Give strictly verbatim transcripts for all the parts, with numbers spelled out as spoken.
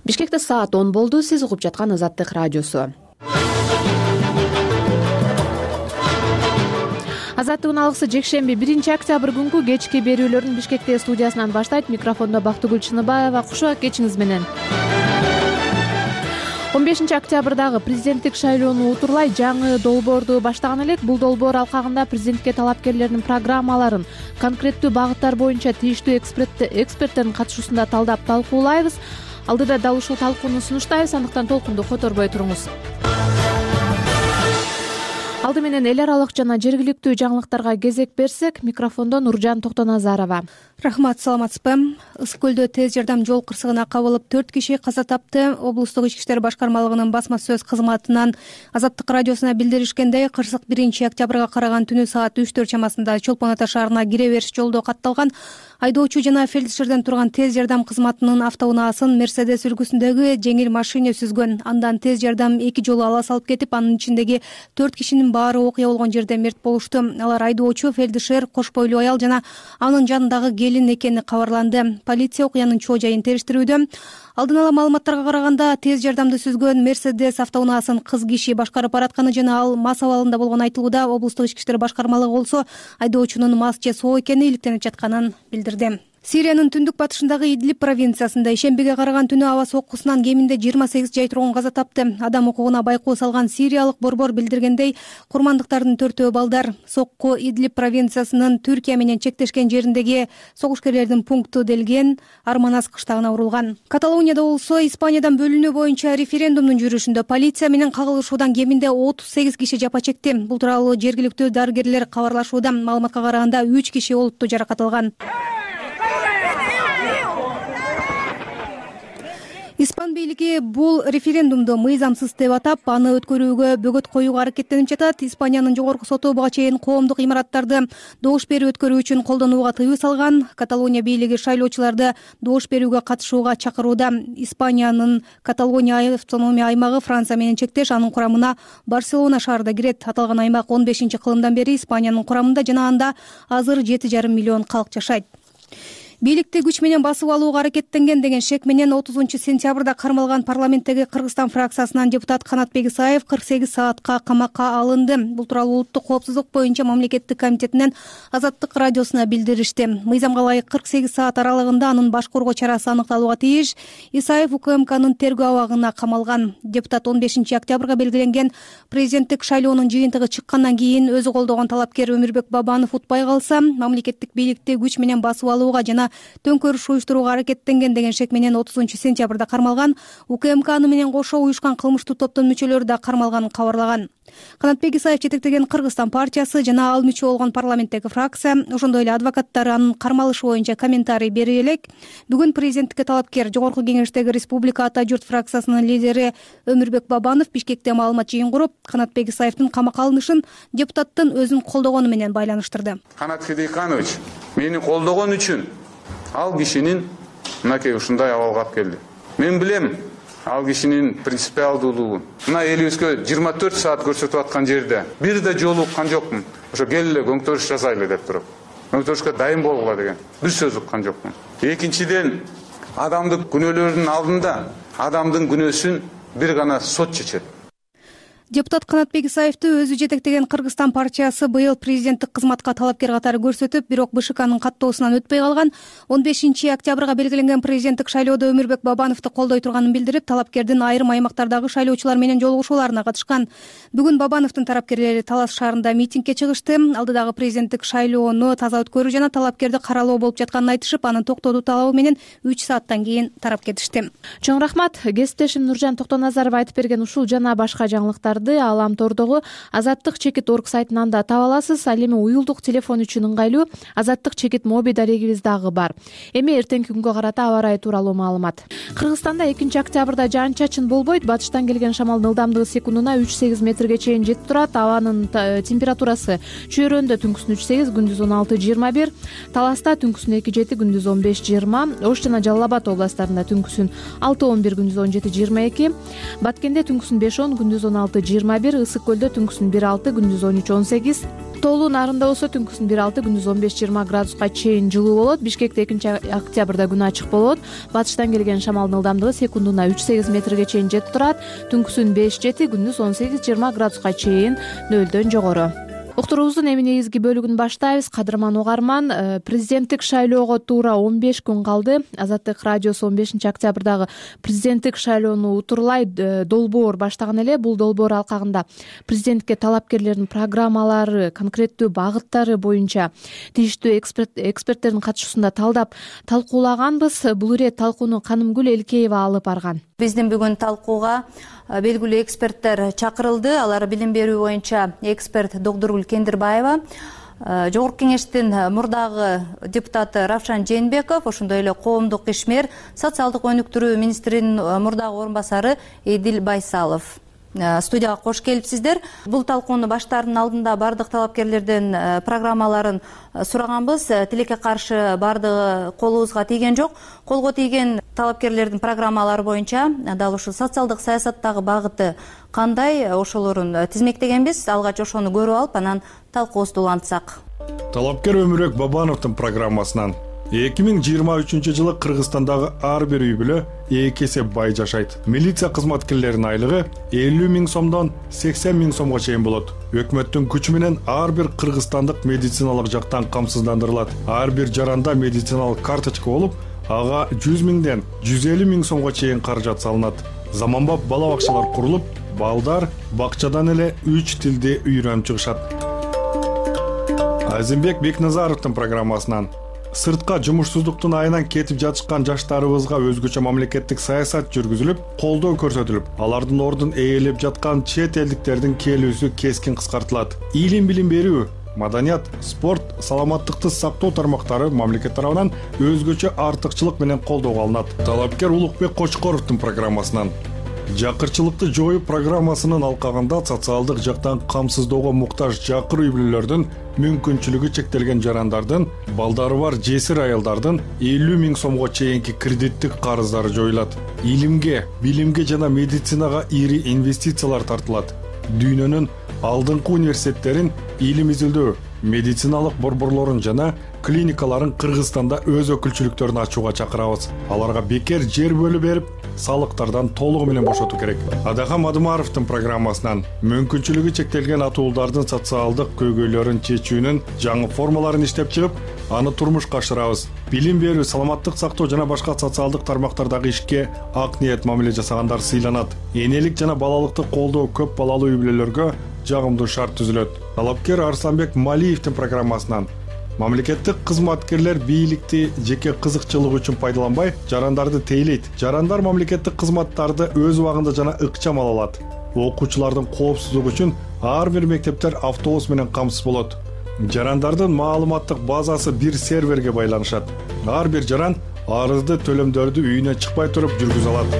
Бишкекте саат он болду. Сиз угуп жаткан Азаттык радиосу. Азаттыктын алгысы жекшемби биринчи октябрь күнгү кечки берүүлөрүн Бишкекте студиясынан баштайт. Микрофондо Бактыгүл Чыныбаева. Кушуа кечиңиз менен. он бешинчи октябрдагы президенттик шайлоону утурлай жаңы долбоорду баштаган элек. Бул долбоор алкагында президентке талапкерлердин программаларын конкреттүү багыттар боюнча тийиштүү эксперттердин катышуусунда талдап талкуулайбыз. Алдыда дал ушул талкууну сунуштайбыз, андыктан толкунду которбой туруңуз. Алды менен эл аралык жана жергиликтүү жаңылыктарга кезек берсек, микрофондо Нуржан Токтоназарова. Рахмат, саламатсызбы? Ысык көлдө тез жардам жол кырсыгына кабылып төрт киши каза тапты. Облустук ички иштер башкармалыгынын басма сөз кызматынан Азаттык радиосуна билдиришкендей, кырсык биринчи октябрга караган түнү саат үч төрт чамасында Чолпон Ата шаарына кире бериш жолдо катталган. Айдоочу жана фельдшерден турган тез жардам кызматынын автоунаасын Мерседес үлгүсүндөгү жеңил машина сүзгөн. Андан тез жардам эки жолу ала салып кетип, анын ичиндеги төрт кишинин баары окуя болгон жерде мерт болушту. Алар айдоочу, фельдшер, кош бойлуу аял жана анын жанындагы келин экени кабарланды. Полиция окуянын чоо жайын териштирүүдө. Алдын ала маалыматтарга караганда, тез жардамды сүзгөн Мерседес автоунаасын кыз киши башкарып баратканы жана ал мас абалында болгону айтылууда. Облустук ички иштер башкармалыгы болсо айдоочунун мас же соо экени иликтенип жатканын билдирди. Сириянын түндүк батышындагы Идлиб провинциясында ишембиге караган түнү аба соккусунан кеминде жыйырма сегиз жай тургун каза тапты. Адам укугуна байкоо салган сириялык борбор билдиргендей, курмандыктардын төртөө балдар. Сокку Идлиб провинциясынын Түркия менен чектешкен жериндеги согушкерлердин пункту делген Арманас кыштагына урулган. Каталонияда болсо Испаниядан бөлүнүү боюнча референдумдун жүрүшүндө полиция менен кагылышуудан кеминде отуз сегиз киши жапа чекти. Бул тууралуу жергиликтүү дарыгерлер кабарлашууда. Маалыматка караганда үч киши олуттуу жаракат алган. Испан бийлиги бул референдумду мыйзамсыз деп атап, аны өткөрүүгө бөгөт коюуга аракеттенип жатат. Испаниянын жогорку соту буга чейин коомдук имараттарды добуш берүү өткөрүү үчүн колдонууга тыюу салган. Каталония бийлиги шайлоочуларды добуш берүүгө катышууга чакырууда. Испаниянын Каталония автономия аймагы Франция менен чектеш, анын курамына Барселона шаары да кирет. Аталган аймак он бешинчи кылымдан бери Испаниянын курамында жана анда азыр жети жарым миллион калк жашайт. Бийликти күч менен басып алууга аракеттенген деген шек менен отузунчу сентябрда кармалган парламенттеги Кыргызстан фракциясынан депутат Канатбек Исаев кырк сегиз саатка камакка алынды. Бул тууралуу улуттук коопсуздук боюнча мамлекеттик комитетинен Азаттык радиосуна билдиришти. Мыйзамга ылайык кырк сегиз саат аралыгында анын баш коргоо чарасы аныкталууга тийиш. Исаев УКМКнын тергөө абагына камалган. Депутат он бешинчи октябрга белгиленген президенттик шайлоонун жыйынтыгы чыккандан кийин өзү колдогон талапкер Өмүрбек Бабанов утпай калса, мамлекеттик бийликти күч менен басып алууга жана төңкөрүш уюштурууга аракеттенген деген шек менен отузунчу сентябрда кармалган. УКМК аны менен кошо уюшкан кылмыштуу топтун мүчөлөрү да кармалганын кабарлаган. Канатбек Исаев жетектеген Кыргызстан партиясы жана ал мүчө болгон парламенттеги фракция, ошондой эле адвокаттары анын кармалышы боюнча комментарий бере элек. Бүгүн президенттикке талапкер Жогорку кеңештеги Республика Ата журт фракциясынын лидери Өмүрбек Бабанов Бишкекте маалымат жыйын куруп, Канатбек Исаевдин камакка алынышын депутаттын өзүн колдогону менен байланыштырды. Канат Хидиканович мени колдогон үчүн ал кишинин мынакей ушундай абалга алып келди. Мен билем ал кишинин принципиалдуулугун. Мына элибизге жыйырма төрт саат көрсөтүп аткан жерде бир да жолу уккан жокмун. Ошо кел эле көңтөрүш жасайлы деп туруп. Көңтөрүшкө дайын болгула деген бир сөз уккан жокмун. Экинчиден, адамдын күнөөлөрүнүн алдында адамдын күнөөсүн бир гана сот чечет. Депутат Канатбек Исаевди өзү жетектеген Кыргызстан партиясы быйыл президенттик кызматка талапкер катары көрсөтүп, бирок БШКнын каттоосунан өтпөй калган. он бешинчи октябрга белгиленген президенттик шайлоодо Өмүрбек Бабановду колдой турганын билдирип, талапкердин айрым аймактардагы шайлоочулар менен жолугушууларына катышкан. Бүгүн Бабановдун тарапкерлери Талас шаарында митингге чыгышты. Алдыдагы президенттик шайлоону таза өткөрүү жана талапкерди каралоо болуп жатканын айтышып, аны токтотуу талабы менен үч сааттан кийин тарап кетишти. Чоң рахмат. Кесиптешим Нуржан Токтоназарова айтып берген ушул жана башка жаңылыктар Аламтордогу Азаттык чекит орг сайтынан да таба аласыз. Ал эми уюлдук телефон үчүн ыңгайлуу Азаттык чекит моби дарегибиз дагы бар. Эми эртеңки күнгө карата аба ырайы тууралуу маалымат. Кыргызстанда экинчи октябрда жаан-чачын болбойт. Батыштан келген шамалдын ылдамдыгы секундуна үч сегиз метрге чейин жетип турат. Абанын температурасы чөйрөндө түнкүсүн үч сегиз, күндүз он алты жыйырма бир, Таласта түнкүсүн эки жети, күндүз он беш жыйырма, Ош жана Жалал Абад областарында түнкүсүн алты он бир, күндүз он жети жыйырма эки, Баткенде түнкүсүн беш он, күндүз он алты жыйырма бир, Ысык көлдө түнкүсүн бир алты, күндүз он үч он сегиз, Тоолуу Нарында болсо түнкүсүн бир алты, күндүз он беш жыйырма градуска чейин жылуу болот. Бишкекте экинчи октябрда күн ачык болот. Батыштан келген шамалдын ылдамдыгы секундуна үч сегиз метрге чейин жетип турат. Түнкүсүн беш жети, күндүз он сегиз жыйырма градуска чейин нөлдөн жогору. Уктуруубуздун эми негизги бөлүгүн баштайбыз. Кадырман угарман, президенттик шайлоого туура он беш күн калды. Азаттык радиосу он бешинчи октябрдагы президенттик шайлоону утурлай долбоор баштаган эле. Бул долбоор алкагында президентке талапкерлердин программалары, конкреттүү багыттары боюнча тийиштүү эксперттердин катышуусунда талдап талкуулаганбыз. Бул ирет талкууну Канымгүл Элкеева алып барган. Биздин бүгүн талкууга белгилүү эксперттер чакырылды. Алар билим берүү боюнча эксперт Докторгүл Кендирбаева, Жогорку кеңештин мурдагы депутаты Равшан Жээнбеков, ошондой эле коомдук ишмер, социалдык өнүктүрүү министринин мурдагы орун басары Эдил Байсалов. Студияга кош келипсиздер. Бул талкууну баштаардын алдында бардык талапкерлердин программаларын сураганбыз. Тилекке каршы бардыгы колубузга тийген жок. Колго тийген талапкерлердин программалары боюнча дал ушул социалдык саясаттагы багыты кандай, ошолорун тизмектегенбиз. Алгач ошону көрүп алып, анан талкуубузду улантсак. Талапкер Өмүрөк Бабановдун программасынан эки миң жыйырма үчүнчү жылы Кыргызстандагы ар бир үй бүлө эки эсе бай жашайт. Милиция кызматкерлеринин айлыгы элүү миң сомдон сексен миң сомго чейин болот. Өкмөттүн күчү менен ар бир кыргызстандык медициналык жактан камсыздандырылат. Ар бир жаранда медициналык карточка болуп, ага жүз миңден жүз элүү миң сомго чейин каражат салынат. Заманбап бала бакчалар курулуп, балдар бакчадан эле үч тилди үйрөнүп чыгышат. Азимбек Бекназаровдун программасынан сыртка жумушсуздуктун айынан кетип жатышкан жаштарыбызга өзгөчө мамлекеттик саясат жүргүзүлүп, колдоо көрсөтүлүп, алардын ордун ээлеп жаткан чет элдиктердин келүүсү кескин кыскартылат. Илим билим берүү, маданият, спорт, саламаттыкты сактоо тармактары мамлекет тарабынан өзгөчө артыкчылык менен колдоого алынат. Талапкер Улукбек Кочкоровдун программасынан жакырчылыкты жоюу программасынын алкагында социалдык жактан камсыздоого муктаж жакыр үй бүлөлөрдүн мүмкүнчүлүгү чектелген жарандардын, балдары бар жесир аялдардын элүү миң сомго чейинки кредиттик карыздары жоюлат. Илимге, билимге жана медицинага ири инвестициялар тартылат. Дүйнөнүн алдыңкы университеттерин илим изилдөө, медициналык борборлорун жана клиникаларын Кыргызстанда өз өкүлчүлүктөрүн ачууга чакырабыз. Аларга бекер жер бөлүп берип, салыктардан толугу менен бошотуу керек. Адахам Адымаровдун программасынан мүмкүнчүлүгү чектелген атуулдардын социалдык көйгөйлөрүн чечүүнүн жаңы формаларын иштеп чыгып, аны турмушка ашырабыз. Билим берүү, саламаттык сактоо жана башка социалдык тармактардагы ишке ак ниет мамиле жасагандар сыйланат. Энелик жана балалыкты колдоо көп балалуу үй бүлөлөргө жагымдуу шарт түзүлөт. Талапкер Арсланбек Малиевдин программасынан мамлекеттик кызматкерлер бийликти жеке кызыкчылык үчүн пайдаланбай, жарандарды тейлейт. Жарандар мамлекеттик кызматтарды өз убагында жана ыкчам ала алат. Окуучулардын коопсуздугу үчүн ар бир мектептер автобус менен камсыз болот. Жарандардын маалыматтык базасы бир серверге байланышат. Ар бир жаран арызды, төлөмдөрдү үйүнөн чыкпай туруп жүргүзө алат.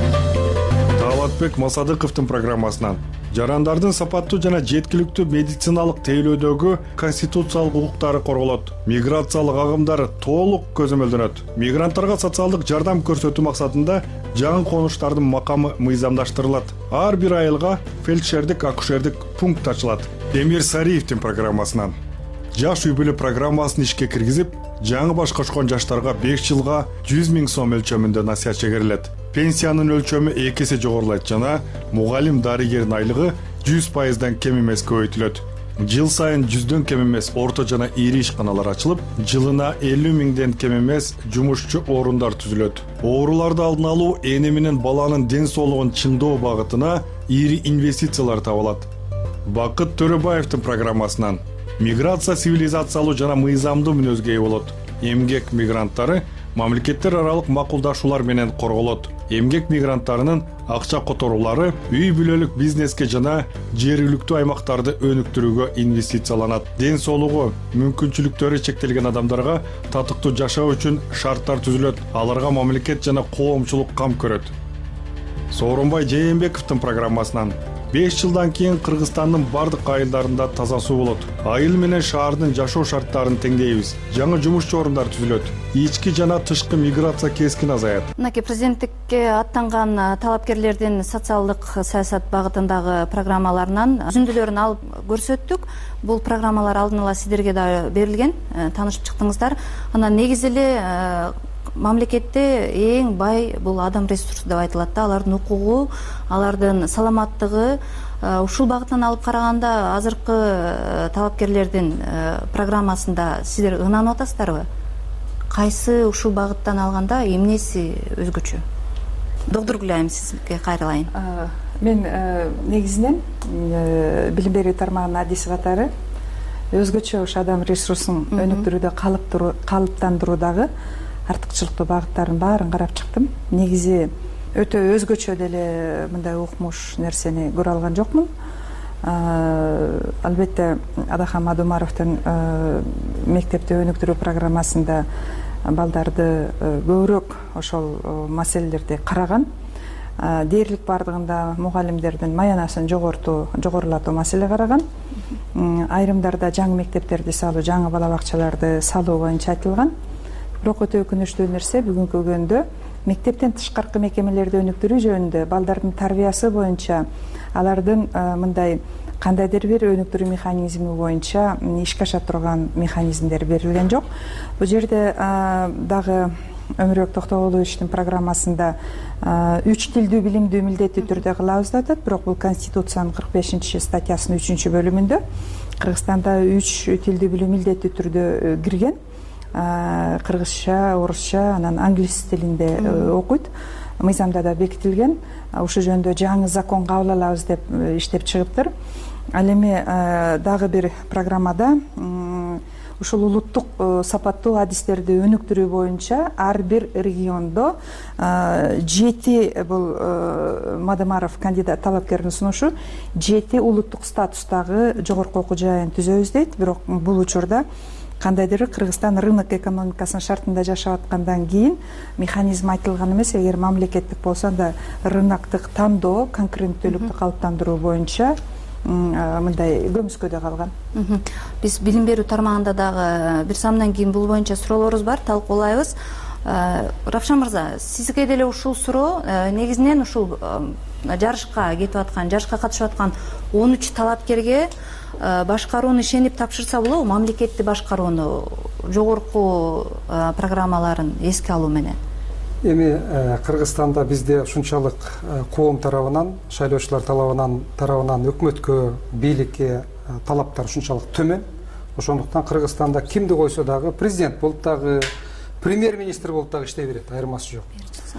Талатбек Масадыковдун программасынан жарандардын сапаттуу жана жеткиликтүү медициналык тейлөөдөгү конституциялык укуктары корголот. Миграциялык агымдар толук көзөмөлдөнөт. Мигранттарга социалдык жардам көрсөтүү максатында жаңы конуштардын макамы мыйзамдаштырылат. Ар бир айылга фельдшердик, акушердик пункт ачылат. Эмир Сариевдин программасынан жаш үй бүлө программасын ишке киргизип, жаңы баш кочкон жаштарга беш жылга жүз миң сом өлчөмүндө насыят чегерилет. Пенсиянын өлчөмү эки эсе жогорулайт жана мугалим, дарыгердин айлыгы жүз пайыздан кем эмес көбөйтүлөт. Жыл сайын жүздөн кем эмес орто жана ири ишканалар ачылып, жылына элүү миңден кем эмес жумушчу орундар түзүлөт. Ооруларды алдын алуу, эне менен баланын ден соолугун чыңдоо багытына ири инвестициялар табылат. Бакыт Төрөбаевдин программасынан миграция цивилизациялуу жана мыйзамдуу мүнөзгө ээ болот. Эмгек мигранттары мамлекеттер аралык макулдашуулар менен корголот. Эмгек мигранттарынын акча которуулары үй бүлөлүк бизнеске жана жергиликтүү аймактарды өнүктүрүүгө инвестицияланат. Ден соолугу, мүмкүнчүлүктөрү чектелген адамдарга татыктуу жашоо үчүн шарттар түзүлөт. Аларга мамлекет жана коомчулук кам көрөт. Сооронбай Жээнбековдун программасынан беш жылдан кийин Кыргызстандын бардык айылдарында таза суу болот. Айыл менен шаардын жашоо шарттарын теңдейбиз. Жаңы жумушчу орундар түзүлөт. Ички жана тышкы миграция кескин азаят. Мынакей президенттикке аттанган талапкерлердин социалдык саясат багытындагы программаларынан үзүндүлөрүн алып көрсөттүк. Бул программалар алдын ала сиздерге да берилген, таанышып чыктыңыздар. Анан негизи эле мамлекетте эң бай бул адам ресурсу деп айтылат да, алардын укугу, алардын саламаттыгы. Ушул багытынан алып караганда азыркы талапкерлердин программасында сиздер ынанып атасыздарбы? Кайсы ушул багыттан алганда эмнеси өзгөчө? Доктур Айым, сизге кайрылайын. Мен негизинен билим берүү тармагынын адиси катары өзгөчө ушу адам ресурсун өнүктүрүүдө калыптандыруудагы артыкчылыктуу багыттардын баарын карап чыктым. Негизи өтө өзгөчө деле мындай укмуш нерсени көрө алган жокмун. Албетте Адахан Мадумаровдун мектепте өнүктүрүү программасында балдарды көбүрөөк ошол маселелерди караган. Дээрлик бардыгында мугалимдердин маянасын жогортуу, жогорулатуу маселе караган. Айрымдарда жаңы мектептерди салуу, жаңы бала бакчаларды салуу боюнча айтылган. Бирок өтө өкүнүчтүү нерсе бүгүнкү күндө мектептен тышкаркы мекемелерди өнүктүрүү жөнүндө балдардын тарбиясы боюнча алардын мындай кандайдыр бир өнүктүрүү механизми боюнча ишке аша турган механизмдер берилген жок. Бул жерде дагы Өмүрбек Токтогуловичтин программасында үч тилдүү билимди милдеттүү түрдө кылабыз деп атат, бирок бул Конституциянын кырк бешинчи статьясынын үчүнчү бөлүмүндө Кыргызстанда үч тилдүү билим милдеттүү түрдө кирген. Кыргызча, орусча, анан англис тилинде окуйт. Мыйзамда да бекитилген. Ушул жөнүндө жаңы закон кабыл алабыз деп иштеп чыгыптыр. Ал эми дагы бир программада ушул улуттук сапаттуу адистерди өнүктүрүү боюнча ар бир региондо жети бул Мадымаров кандидат талапкердин сунушу жети улуттук статустагы жогорку окуу жайын түзөбүз дейт. Бирок бул учурда кандайдыр Кыргызстан рынок экономикасынын шартында жашап аткандан кийин механизм айтылган эмес. Эгер мамлекеттик болсо да рыноктук тандоо, конкуренттүүлүктү калыптандыруу боюнча мындай көмүскөдө калган. Биз билим берүү тармагында дагы бир самдан кийин бул боюнча суроолорубуз бар, талкуулайбыз. Равшан мырза, сизге деле ушул суроо негизинен ушул жарышка кетип аткан, жарышка катышып аткан он үч талапкерге башкарууну ишенип тапшырса болобу, мамлекетти башкарууну, жогорку программаларын эске алуу менен? Эми Кыргызстанда бизде ушунчалык коом тарабынан, шайлоочулар тарабынан, тарабынан өкмөткө, бийликке талаптар ушунчалык төмөн. Ошондуктан Кыргызстанда кимди койсо дагы президент болуп дагы, премьер-министр болуп дагы иштей берет, айырмасы жок.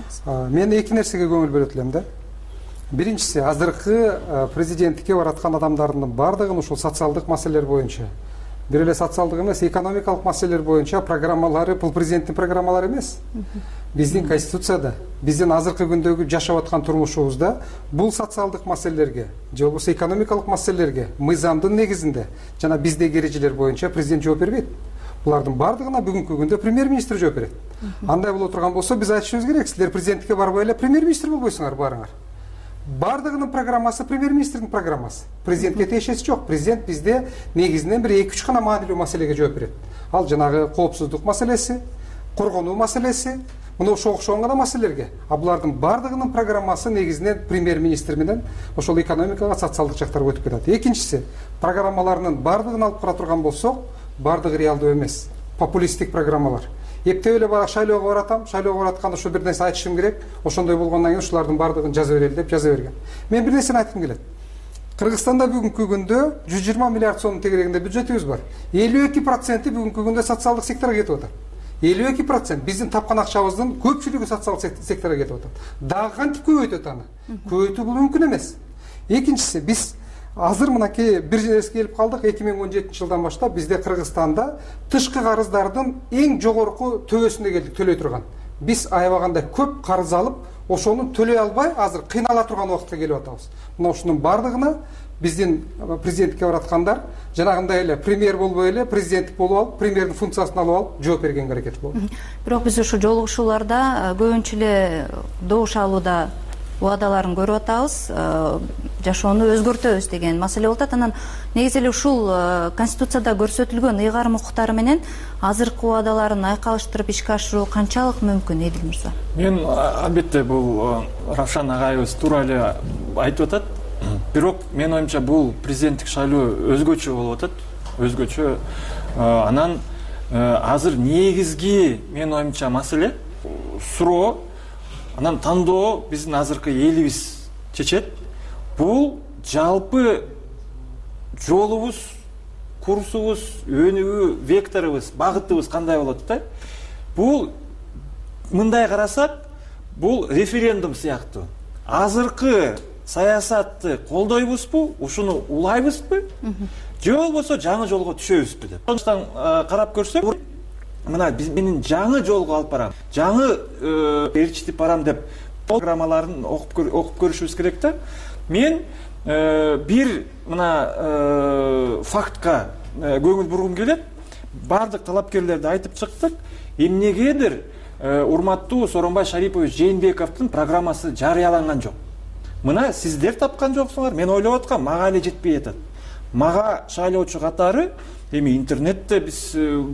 Мен эки нерсеге көңүл бөлөт элем да. Биринчиси, азыркы президенттикке бараткан адамдардын бардыгын ушул социалдык маселелер боюнча, бир эле социалдык эмес, экономикалык маселелер боюнча программалары бул президенттин программалары эмес. Биздин конституцияда, биздин азыркы күндөгү жашап аткан турмушубузда бул социалдык маселелерге, же болбосо экономикалык маселелерге мыйзамдын негизинде жана биздеги эрежелер боюнча президент жооп бербейт. Булардын бардыгына бүгүнкү күндө премьер-министр жооп берет. Андай боло турган болсо биз айтышыбыз керек, силер президенттикке барбай эле премьер-министр болбойсуңар баарыңар. Бардыгынын программасы премьер-министрдин программасы. Президентке тиешеси жок. Президент бизде негизинен бир эки үч гана маанилүү маселеге жооп берет. Ал жанагы коопсуздук маселеси, коргонуу маселеси, мына ошо окшогон гана маселелерге. А булардын бардыгынын программасы негизинен премьер-министр менен ошол экономикага, социалдык жактарга өтүп кетет. Экинчиси, программаларынын бардыгын алып кара турган болсок, бардыгы реалдуу эмес. Популисттик программалар. Эптеп эле баягы шайлоого баратам, шайлоого баратканда ошо бир нерсе айтышым керек, ошондой болгондон кийин ушулардын бардыгын жаза берели деп жаза берген. Мен бир нерсени айткым келет. Кыргызстанда бүгүнкү күндө жүз жыйырма миллиард сомдун тегерегинде бюджетибиз бар. элүү эки проценти бүгүнкү күндө социалдык секторго кетип атат. элүү эки процент биздин тапкан акчабыздын көпчүлүгү социалдык секторго кетип атат. Дагы кантип көбөйтөт аны? Көбөйтүү бул мүмкүн эмес. Экинчиси, биз азыр мынакей бир жерге келип калдык. эки миң он жетинчи жылдан баштап бизде Кыргызстанда тышкы карыздардын эң жогорку төбөсүнө келдик төлөй турган. Биз аябагандай көп карыз алып, ошону төлөй албай азыр кыйнала турган убакытка келип атабыз. Мына ушунун бардыгына биздин президенттикке бараткандар жанагындай эле премьер болбой эле президенттик болуп алып, премьердин функциясын алып алып жооп бергенге аракет болду. Бирок биз ушу жолугушууларда көбүнчө эле добуш алууда убадаларын көрүп атабыз, жашоону өзгөртөбүз деген маселе болуп атат. Анан негизи эле ушул Конституцияда көрсөтүлгөн ыйгарым укуктары менен азыркы убадаларын айкалыштырып ишке ашыруу канчалык мүмкүн, Эдил мырза? Мен албетте бул Равшан агайыбыз туура эле айтып атат. Бирок менин оюмча бул президенттик шайлоо өзгөчө болуп атат. Өзгөчө. Анан азыр негизги менин оюмча маселе суроо, анан тандоо биздин азыркы элибиз чечет. Бул жалпы жолубуз, курсубуз, өнүгүү векторубуз, багытыбыз кандай болот да? Бул мындай карасак, бул референдум сыяктуу. Азыркы саясатты колдойбузбу, ушуну улайбызбы? Же болбосо жаңы жолго түшөбүзбү деп. Ошондон карап көрсөк, мына биз менин жаңы жолго алып барам, жаңы ээрчитип барам деп программаларын окуп көрүшүбүз керек да. Мен бир мына фактка көңүл бургум келет. Бардык талапкерлерди айтып чыктык. Эмнегедир урматтуу Сооронбай Шарипович Жээнбековдун программасы жарыяланган жок. Мына сиздер тапкан жоксуңар. Мен ойлоп аткам, мага эле жетпей атат. Мага шайлоочу катары эми интернетте биз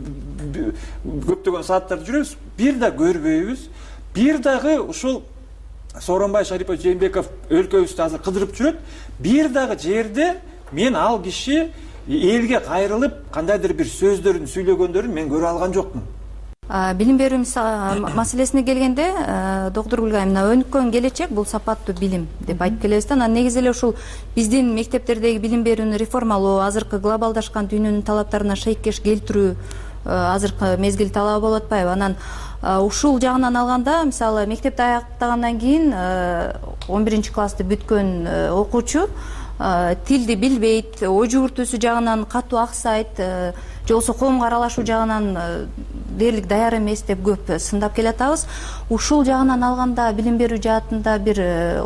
көптөгөн сааттарды жүрөбүз, бир да көрбөйбүз. Бир дагы ушул Сооронбай Шарипович Жээнбеков өлкөбүздү азыр кыдырып жүрөт. Бир дагы жерде мен ал киши элге кайрылып кандайдыр бир сөздөрүн сүйлөгөндөрүн мен көрө алган жокмун. Билим берүү маселесине келгенде, доктор Гүлгай, мына өнүккөн келечек бул сапаттуу билим деп айтып келебиз да. Анан негизи эле ушул биздин мектептердеги билим берүүнү реформалоо, азыркы глобалдашкан дүйнөнүн талаптарына шейкеш келтирүү азыркы мезгил талабы болуп атпайбы? Анан ушул жагынан алганда, мисалы, мектепти аяктагандан кийин он биринчи классты бүткөн окуучу тилди билбейт, ой жүгүртүүсү жагынан катуу аксайт, же болбосо коомго аралашуу жагынан дээрлик даяр эмес деп көп сындап келатабыз. Ушул жагынан алганда билим берүү жаатында бир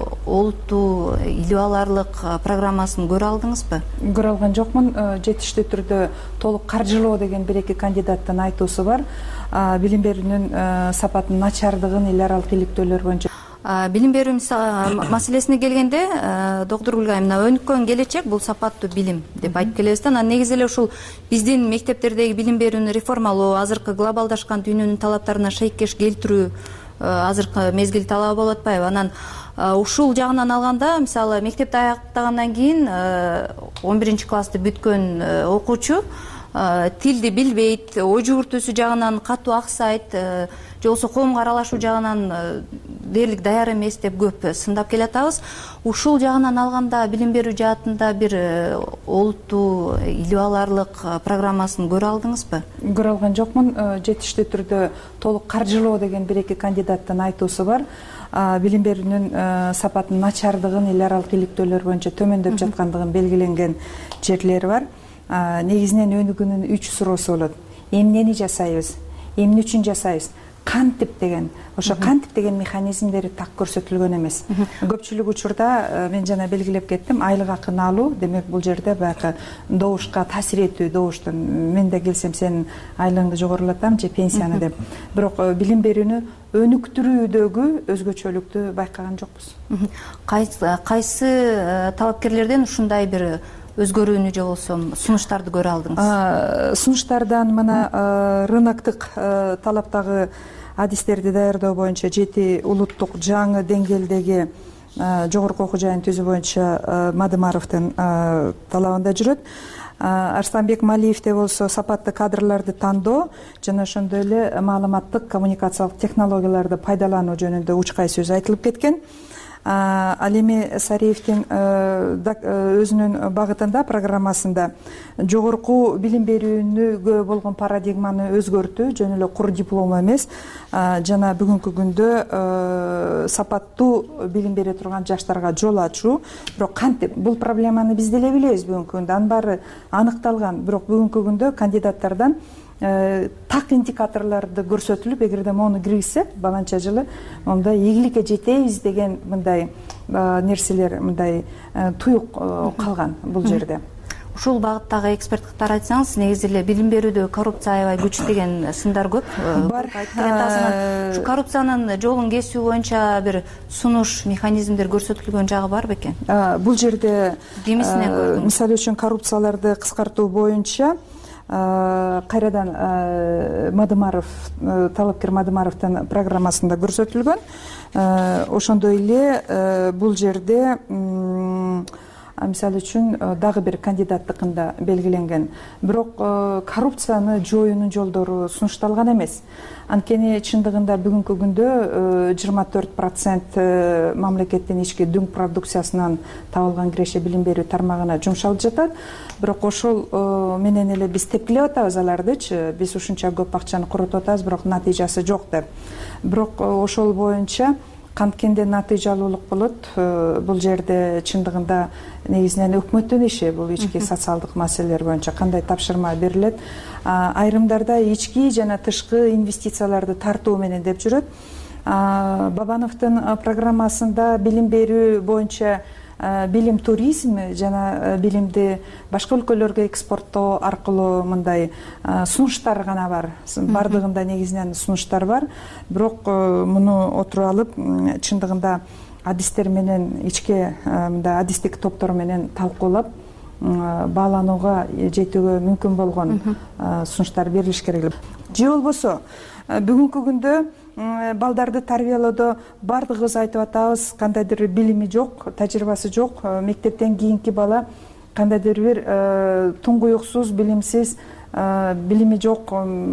олуттуу илип аларлык программасын көрө алдыңызбы? Көрө алган жокмун. Жетиштүү түрдө толук каржылоо деген бир эки кандидаттын айтуусу бар. Билим берүүнүн сапатынын начардыгын эл аралык иликтөөлөр боюнча. Билим берүү маселесине келгенде, доктор Гүлгай, мына өнүккөн келечек бул сапаттуу билим деп айтып келебиз да. Анан негизи эле ушул биздин мектептердеги билим берүүнү реформалоо, азыркы глобалдашкан дүйнөнүн талаптарына шейкеш келтирүү азыркы мезгил талабы болуп атпайбы? Анан ушул жагынан алганда, мисалы, мектепти аяктагандан кийин он биринчи классты бүткөн окуучу тилди билбейт, ой жүгүртүүсү жагынан катуу аксайт, же болбосо коомго аралашуу жагынан дээрлик даяр эмес деп көп сындап келатабыз. Ушул жагынан алганда билим берүү жаатында бир олуттуу илип аларлык программасын көрө алдыңызбы? Көрө алган жокмун. Жетиштүү түрдө толук каржылоо деген бир эки кандидаттын айтуусу бар. Билим берүүнүн сапатынын начардыгын эл аралык иликтөөлөр боюнча төмөндөп жаткандыгын белгиленген жерлери бар. Негизинен өнүгүүнүн үч суроосу болот. Эмнени жасайбыз? Эмне үчүн жасайбыз? Кантип деген. Ошо кантип деген механизмдери так көрсөтүлгөн эмес. Көпчүлүк учурда мен жана белгилеп кеттим, айлык акыны алуу, демек бул жерде баягы добушка таасир этүү, добуштун мен да келсем сенин айлыгыңды жогорулатам же пенсияны деп. Бирок билим берүүнү өнүктүрүүдөгү өзгөчөлүктү байкаган жокпуз. Кайсы талапкерлерден ушундай бир өзгөрүүнү же болбосо сунуштарды көрө алдыңыз? Сунуштардан мына рыноктук талаптагы адистерди даярдоо боюнча жети улуттук жаңы деңгээлдеги жогорку окуу жайын түзүү боюнча Мадымаровдун талабында жүрөт. Арсланбек Малиевде болсо сапаттуу кадрларды тандоо жана ошондой эле маалыматтык коммуникациялык технологияларды пайдалануу жөнүндө учкай сөз айтылып кеткен. Ал эми Сариевдин өзүнүн багытында, программасында жогорку билим берүүнүгө болгон парадигманы өзгөртүү, жөн эле кур диплом эмес, жана бүгүнкү күндө сапаттуу билим бере турган жаштарга жол ачуу. Бирок кантип бул проблеманы биз деле билебиз бүгүнкү күндө, анын баары аныкталган. Бирок бүгүнкү күндө кандидаттардан так индикаторлорду көрсөтүлүп, эгерде мону киргизсе баланча жылы монда ийгиликке жетебиз деген мындай нерселер, мындай туюк калган бул жерде. ушул багыттагы эксперттиктер айтсаңыз, негизи эле билим берүүдө коррупция аябай күч деген сындар көп. Бар. Ушу коррупциянын жолун кесүү боюнча бир сунуш механизмдер көрсөтүлгөн жагы бар бекен? Бул жерде Кимисине көрдүңүз? Мисалы үчүн коррупцияларды кыскартуу боюнча кайрадан Мадымаров, талапкер Мадымаровдун программасында көрсөтүлгөн. Ошондой эле бул жерде мисалы үчүн дагы бир кандидаттыкында белгиленген. Бирок коррупцияны жоюунун жолдору сунушталган эмес. Анткени чындыгында бүгүнкү күндө жыйырма төрт процент мамлекеттин ички дүң продукциясынан табылган киреше билим берүү тармагына жумшалып жатат. Бирок ошол менен эле биз тепкилеп атабыз алардычы. Биз ушунча көп акчаны коротуп атабыз, бирок натыйжасы жок деп. Бирок ошол боюнча канткенде натыйжалуулук болот. Бул жерде чындыгында негизинен өкмөттүн иши, бул ички социалдык маселелер боюнча кандай тапшырма берилет. Айрымдарда ички жана тышкы инвестицияларды тартуу менен деп жүрөт. Бабановдун программасында билим берүү боюнча билим туризми жана билимди башка өлкөлөргө экспорттоо аркылуу мындай сунуштар гана бар. Бардыгында негизинен сунуштар бар. Бирок муну отуруп алып, чындыгында адистер менен ички мындай адистик топтор менен талкуулап бааланууга жетүүгө мүмкүн болгон сунуштар берилиш керек. Же болбосо бүгүнкү күндө балдарды тарбиялоодо бардыгыбыз айтып атабыз, кандайдыр билими жок, тажрыйбасы жок, мектептен кийинки бала кандайдыр бир туңгуюксуз, билимсиз, билими жок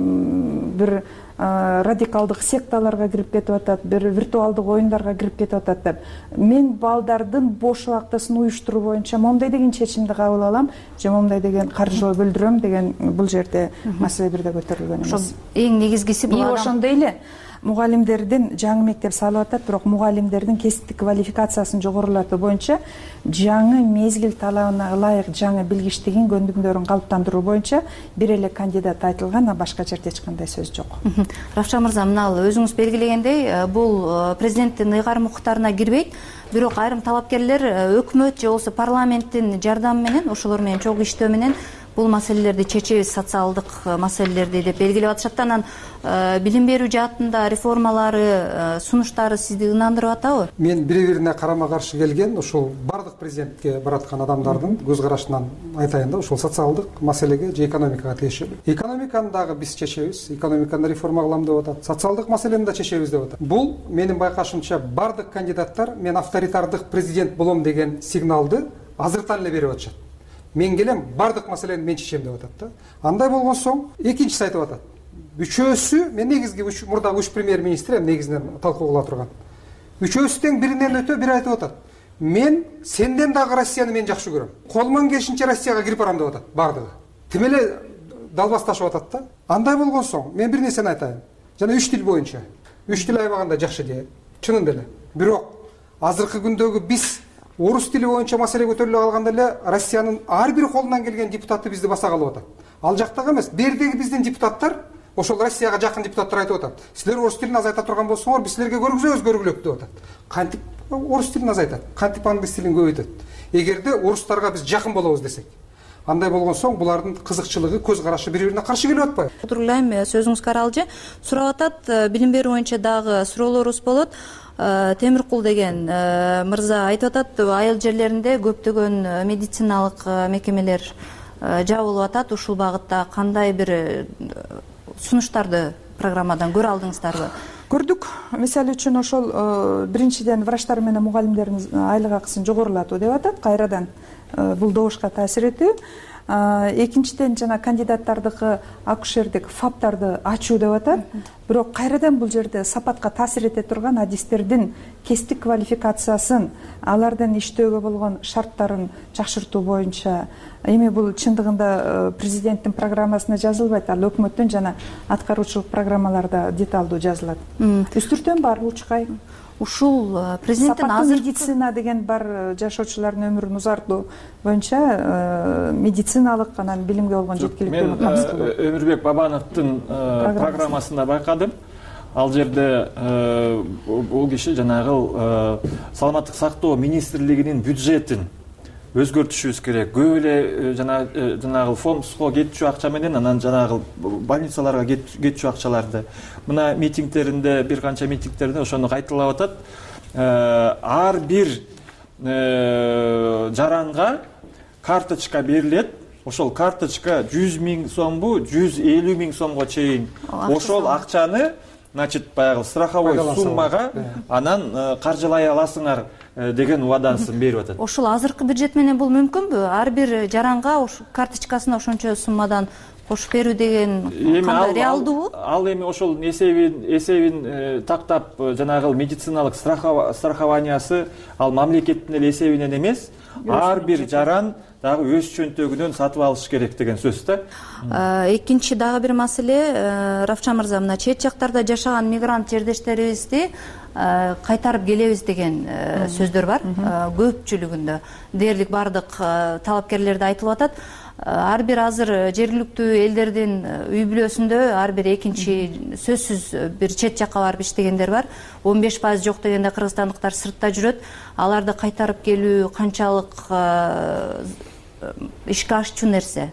бир радикалдык секталарга кирип кетип атат, бир виртуалдык оюндарга кирип кетип атат деп. Мен балдардын бош убактысын уюштуруу боюнча момундай деген чечимди кабыл алам, же момундай деген каржылоо билдирөм деген бул жерде маселе бирде көтөрүлгөн эмес. Эң негизгиси бул ошондой эле мугалимдердин жаңы мектеп салып атат, бирок мугалимдердин кесиптик квалификациясын жогорулатуу боюнча жаңы мезгил талабына ылайык жаңы билгичтигин, көндүмдөрүн калыптандыруу боюнча бир эле кандидат айтылган, а башка жерде эч кандай сөз жок. Равшан мырза, мына өзүңүз белгилегендей, бул президенттин ыйгарым укуктарына кирбейт, бирок айрым талапкерлер өкмөт же болбосо парламенттин жардамы менен, ошолор менен чогуу иштөө менен бул маселелерди чечебиз, социалдык маселелерди деп белгилеп атышат. Анан билим берүү жаатында реформалары, сунуштары сизди ынандырып атабы? Мен бири-бирине карама-каршы келген ушул бардык президентке бараткан адамдардын көз карашынан айтайын да, ушул социалдык маселеге же экономикага тиешелүү. Экономиканы дагы биз чечебиз, экономиканы реформа кылам деп атат, социалдык маселени да чечебиз деп атат. Бул менин байкашымча бардык кандидаттар мен авторитардык президент болом деген сигналды азыртан эле берип атышат. Мен келем, бардык маселени мен чечем деп атат да. Андай болгон соң экинчиси айтып атат. Үчөөсү, мен негизги мурдагы үч премьер-министр эм негизинен талкуу кыла турган. Үчөөсү тең биринен өтө бир айтып атат. Мен сенден дагы Россияны мен жакшы көрөм. Колуман келишинче Россияга кирип барам деп атат бардыгы. Тим эле далбасташып атат да. Андай болгон соң мен бир нерсени айтайын. Жана үч тил боюнча. Үч тил айбаганда жакшы де. Чынында эле. Бирок азыркы күндөгү биз орус тили боюнча маселе көтөрүлө калганда эле Россиянын ар бир колунан келген депутаты бизди баса калып атат. Ал жактагы эмес, бердеги биздин депутаттар ошол Россияга жакын депутаттар айтып атат. Силер орус тилин азайта турган болсоңор, биз силерге көргүзөбүз көргүлөк деп атат. Кантип орус тилин азайтат, кантип англис тилин көбөйтөт. Эгерде орустарга биз жакын болобуз десек, андай болгон соң булардын кызыкчылыгы, көз карашы бири-бирине каршы келип атпайбы? Отуругулайм, сөзүңүзгө аралжы сурап атат, билим берүү боюнча дагы суроолорубуз болот. Темиркул деген мырза айтып атат, айыл жерлеринде көптөгөн медициналык мекемелер жабылып атат. Ушул багытта кандай бир сунуштарды программадан көрө алдыңыздарбы? Көрдүк. Мисалы үчүн ошол биринчиден врачтар менен мугалимдердин айлык акысын жогорулатуу деп атат, кайрадан бул добушка таасир этүү. Экинчиден жана кандидаттардыкы акушердик фаптарды ачуу деп атат. Бирок кайрадан бул жерде сапатка таасир эте турган адистердин кесиптик квалификациясын, алардын иштөөгө болгон шарттарын жакшыртуу боюнча эми бул чындыгында президенттин программасына жазылбайт, ал өкмөттүн жана аткаруучулук программаларда деталдуу жазылат. Үстүртөн бар учкай. Ушул президенттин азыр медицина деген бар, жашоочулардын өмүрүн узартуу боюнча медициналык анан билимге болгон жеткиликтүүлүк камсыз. Мен Өмүрбек Бабановдун программасында байкадым. Ал жерде бул киши жанагы саламаттык сактоо министрлигинин бюджетин өзгөртүшүбүз керек. Көп эле жанагы жанагы фомско кетчү акча менен анан жанагы больницаларга кетчү акчаларды мына митингдеринде бир канча митингдерде ошону кайталап атат. Ар бир жаранга карточка берилет. Ошол карточка жүз миң сомбу, жүз элүү миң сомго чейин ошол акчаны, значит, баягы страховой суммага анан каржылай аласыңар деген убадасын берип атат. Ошол азыркы бюджет менен бул мүмкүнбү? Ар бир жаранга карточкасына ошончо суммадан кошуп берүү деген кандай реалдуубу? Ал эми ошол эсебин эсебин тактап жанагы медициналык страхованиясы ал мамлекеттин эле эсебинен эмес, ар бир жаран дагы өз чөнтөгүнөн сатып алыш керек деген сөз да. Экинчи дагы бир маселе, Равшан мырза, мына чет жактарда жашаган мигрант жердештерибизди кайтарып келебиз деген сөздөр бар. Көпчүлүгүндө дээрлик бардык талапкерлерди айтылып атат. Ар бир азыр жергиликтүү элдердин үй бүлөсүндө ар бир экинчи сөзсүз бир чет жакка барып иштегендер бар. он беш пайыз жок дегенде кыргызстандыктар сыртта жүрөт. Аларды кайтарып келүү канчалык ишке ашчу нерсе?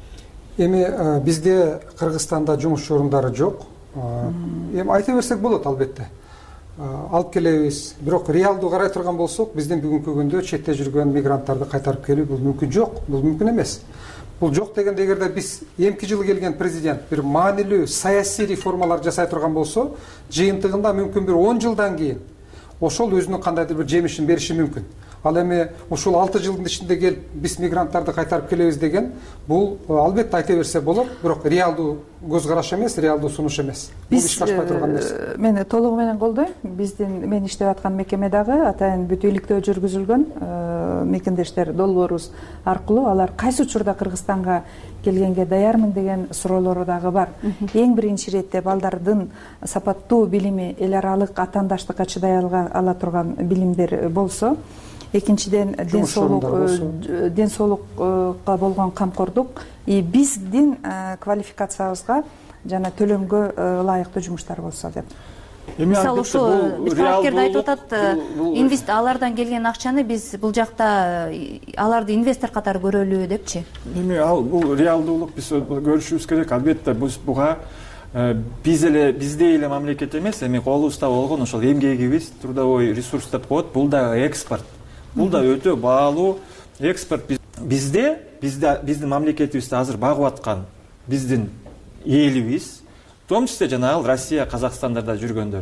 Эми бизде Кыргызстанда жумуш орундары жок. Эми айта берсек болот, албетте. Алып келебиз. Бирок реалдуу карай турган болсок, биздин бүгүнкү күндө четте жүргөн мигранттарды кайтарып келүү бул мүмкүн жок. Бул мүмкүн эмес. Бул жок дегенде эгерде биз эмки жылы келген президент бир маанилүү саясий реформалар жасай турган болсо, жыйынтыгында мүмкүн бир он жылдан кийин ошол өзүнүн кандайдыр бир жемишин бериши мүмкүн. Ал эми ушул алты жылдын ичинде келип биз мигранттарды кайтарып келебиз деген бул албетте айта берсе болот, бирок реалдуу көз караш эмес, реалдуу сунуш эмес. Бул ишке ашпай турган нерсе. Мен толугу менен колдойм. Биздин мен иштеп аткан мекеме дагы атайын бүт бийликтөө жүргүзүлгөн мекендештер долбоорубуз аркылуу алар кайсы учурда Кыргызстанга келгенге даярмын деген суроолору дагы бар. Эң биринчи иретте балдардын сапаттуу билими, эл аралык атаандаштыкка чыдай ала турган билимдер болсо, экинчиден ден соолук ден соолукка болгон камкордук и биздин квалификациябызга жана төлөмгө ылайыктуу жумуштар болсо деп. Мисалы ушул бир талапкерди айтып атат, инвест алардан келген акчаны биз бул жакта аларды инвестор катары көрөлү депчи. Эми ал бул реалдуулук биз көрүшүбүз керек. Албетте биз буга биз эле бизде эле мамлекет эмес, эми колубузда болгон ошол эмгегибиз, трудовой ресурс деп коет, бул да экспорт. Бул да өтө баалуу экспорт. Бизде бизде биздин мамлекетибизди азыр багып аткан биздин элибиз, в том числе жанагы Россия, Казакстандарда жүргөндөр.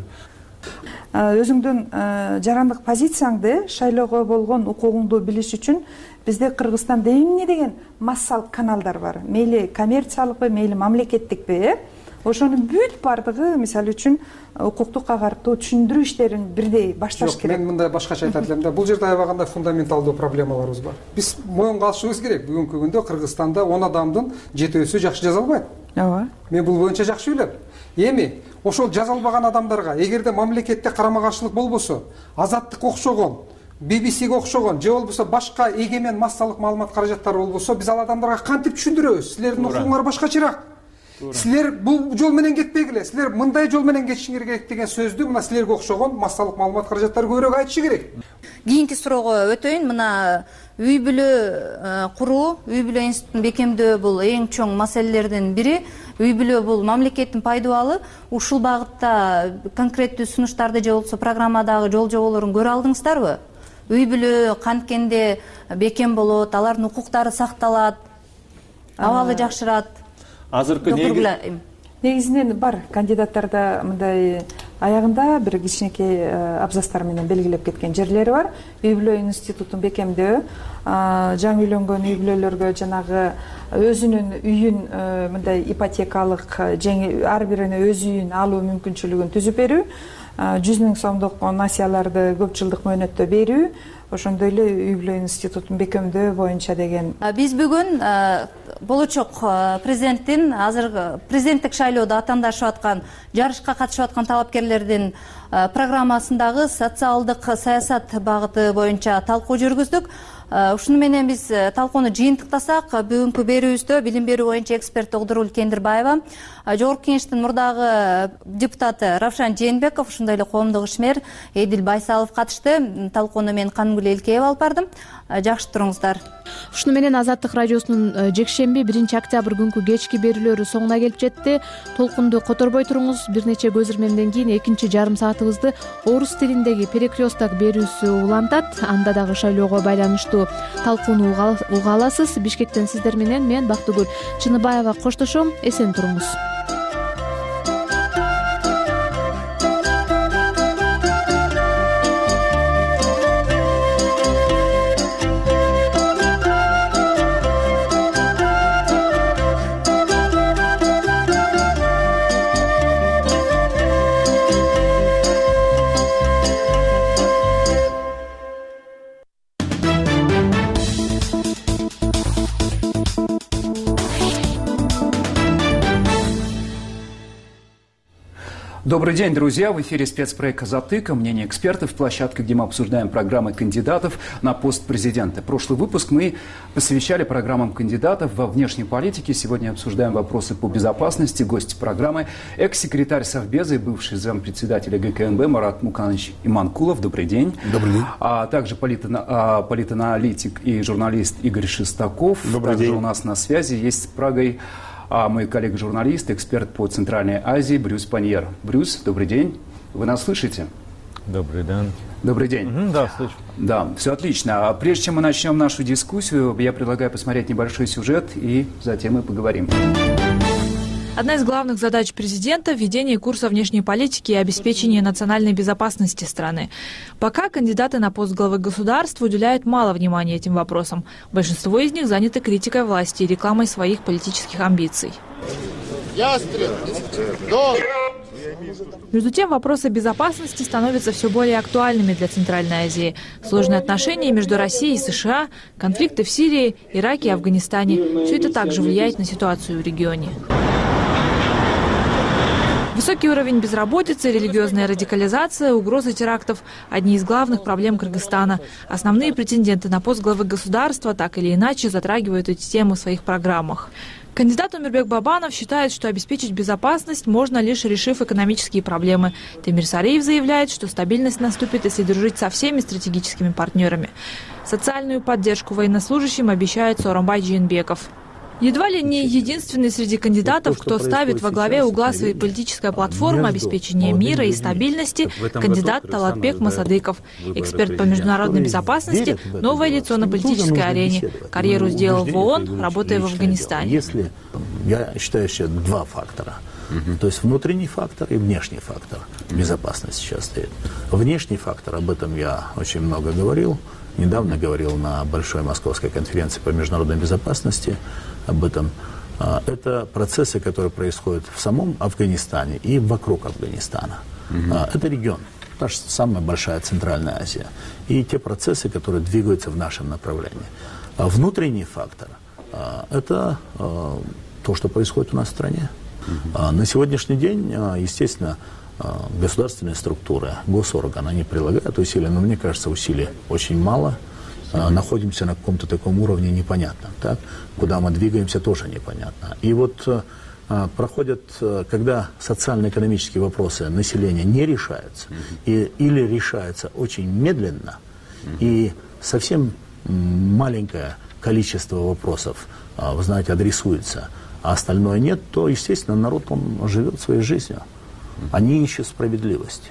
Өзүңдүн жарандык позицияңды шайлоого болгон укугуңду билиш үчүн бизде Кыргызстанда эмне деген массалык каналдар бар. Мейли коммерциялыкпы, мейли мамлекеттикпи, э? Ошонун бүт бардыгы, мисалы үчүн, укуктук агартуу, түшүндүрүү иштерин бирдей башташ керек. Мен мындай башкача айтат элем да, бул жерде аябагандай фундаменталдуу проблемаларыбыз бар. Биз моюнга алышыбыз керек. Бүгүнкү күндө Кыргызстанда он адамдын жетөөсү жакшы жаза албайт. Ооба. Мен бул боюнча жакшы билем. Эми ошол жаза албаган адамдарга эгерде мамлекетте карама каршылык болбосо, Азаттыкка окшогон, би би сиге окшогон же болбосо башка эгемен массалык маалымат каражаттары болбосо, биз ал адамдарга кантип түшүндүрөбүз? Силердин укугуңар башкачараак. Силер бул жол менен кетпегиле, силер мындай жол менен кетишиңер керек деген сөздү мына силерге окшогон массалык маалымат каражаттары көбүрөөк айтышы керек. Кийинки суроого өтөйүн. Мына үй бүлө куруу, үй бүлө институтун бекемдөө бул эң чоң маселелердин бири. Үй бүлө бул мамлекеттин пайдубалы. Ушул багытта конкреттүү сунуштарды же болбосо программадагы жол жоболорун көрө алдыңыздарбы? Үй бүлө канткенде бекем болот, алардын укуктары сакталат, абалы жакшырат. Азыркы негизинен бар кандидаттарда мындай аягында бир кичинекей абзацтар менен белгилеп кеткен жерлери бар. Үй бүлө институтун бекемдөө, жаңы үйлөнгөн үй бүлөлөргө жанагы өзүнүн үйүн мындай ипотекалык жеңил ар бирине өз үйүн алуу мүмкүнчүлүгүн түзүп берүү, жүз миң сомдук насияларды көп жылдык мөөнөттө берүү, ошондой эле үй бүлө институтун бекемдөө боюнча деген. Биз бүгүн болочок президенттин азыркы президенттик шайлоодо атаандашып аткан, жарышка катышып аткан талапкерлердин программасындагы социалдык саясат багыты боюнча талкуу жүргүздүк. Ушуну менен биз талкууну жыйынтыктасак, бүгүнкү берүүбүздө билим берүү боюнча эксперт Догдургүл Кендирбаева, Жогорку Кеңештин мурдагы депутаты Равшан Жээнбеков, ошондой эле коомдук ишмер Эдил Байсалов катышты. Талкууну мен Канымгүл Элкеева алып бардым. Жакшы туруңуздар. Ушуну менен Азаттык радиосунун жекшемби биринчи октябрь күнкү кечки берүүлөрү соңуна келип жетти. Толкунду которбой туруңуз. Бир нече көз ирмемден кийин экинчи жарым саатыбызды орус тилиндеги перекресток берүүсү улантат. Анда дагы шайлоого байланыштуу талкууну уга аласыз. Бишкектен сиздер менен мен Бактыгүл Чыныбаева коштошом. Эсен туруңуз. Добрый день, друзья! В эфире спецпроект «Затыка». Мнение экспертов. Площадка, где мы обсуждаем программы кандидатов на пост президента. Прошлый выпуск мы посвящали программам кандидатов во внешней политике. Сегодня обсуждаем вопросы по безопасности. Гости программы – экс-секретарь Совбеза и бывший зампредседателя ГКМБ Марат Муканович Иманкулов. Добрый день. Добрый день. А также политана- политаналитик и журналист Игорь Шестаков. Добрый также день. У нас на связи есть с Прагой А мой коллега-журналист, эксперт по Центральной Азии Брюс Паньер. Брюс, добрый день. Вы нас слышите? Добрый день. Добрый день. Угу, да, слышу. Да, все отлично. А прежде чем мы начнем нашу дискуссию, я предлагаю посмотреть небольшой сюжет, и затем мы поговорим. Одна из главных задач президента – введение курса внешней политики и обеспечение национальной безопасности страны. Пока кандидаты на пост главы государства уделяют мало внимания этим вопросам. Большинство из них заняты критикой власти и рекламой своих политических амбиций. Между тем, вопросы безопасности становятся все более актуальными для Центральной Азии. Сложные отношения между Россией и США, конфликты в Сирии, Ираке и Афганистане – все это также влияет на ситуацию в регионе. Высокий уровень безработицы, религиозная радикализация, угроза терактов – одни из главных проблем Кыргызстана. Основные претенденты на пост главы государства так или иначе затрагивают эти темы в своих программах. Кандидат Умирбек Бабанов считает, что обеспечить безопасность можно, лишь решив экономические проблемы. Темир Сариев заявляет, что стабильность наступит, если дружить со всеми стратегическими партнерами. Социальную поддержку военнослужащим обещает Сооронбай Жээнбеков. Едва ли не единственный среди кандидатов, кто ставит во главе угла своей политической платформы обеспечения мира и стабильности, кандидат Талатбек Масадыков. Эксперт по международной безопасности, новое лицо на политической арене. Карьеру сделал в ООН, работая в Афганистане. Если, я считаю, что два фактора. То есть внутренний фактор и внешний фактор безопасности сейчас стоит. Внешний фактор, об этом я очень много говорил. Недавно говорил на большой московской конференции по международной безопасности об этом. Это процессы, которые происходят в самом Афганистане и вокруг Афганистана. Угу. Это регион, наша самая большая Центральная Азия. И те процессы, которые двигаются в нашем направлении. А внутренний фактор – это то, что происходит у нас в стране. Угу. На сегодняшний день, естественно, государственные структуры, госорганы, они прилагают усилия, но мне кажется, усилий очень мало. Находимся на каком-то таком уровне непонятном. Так? Куда мы двигаемся, тоже непонятно. И вот а, проходят, когда социально-экономические вопросы населения не решаются, и, или решаются очень медленно, и совсем маленькое количество вопросов, а, вы знаете, адресуется, а остальное нет, то, естественно, народ, он живет своей жизнью. Они ищут справедливости.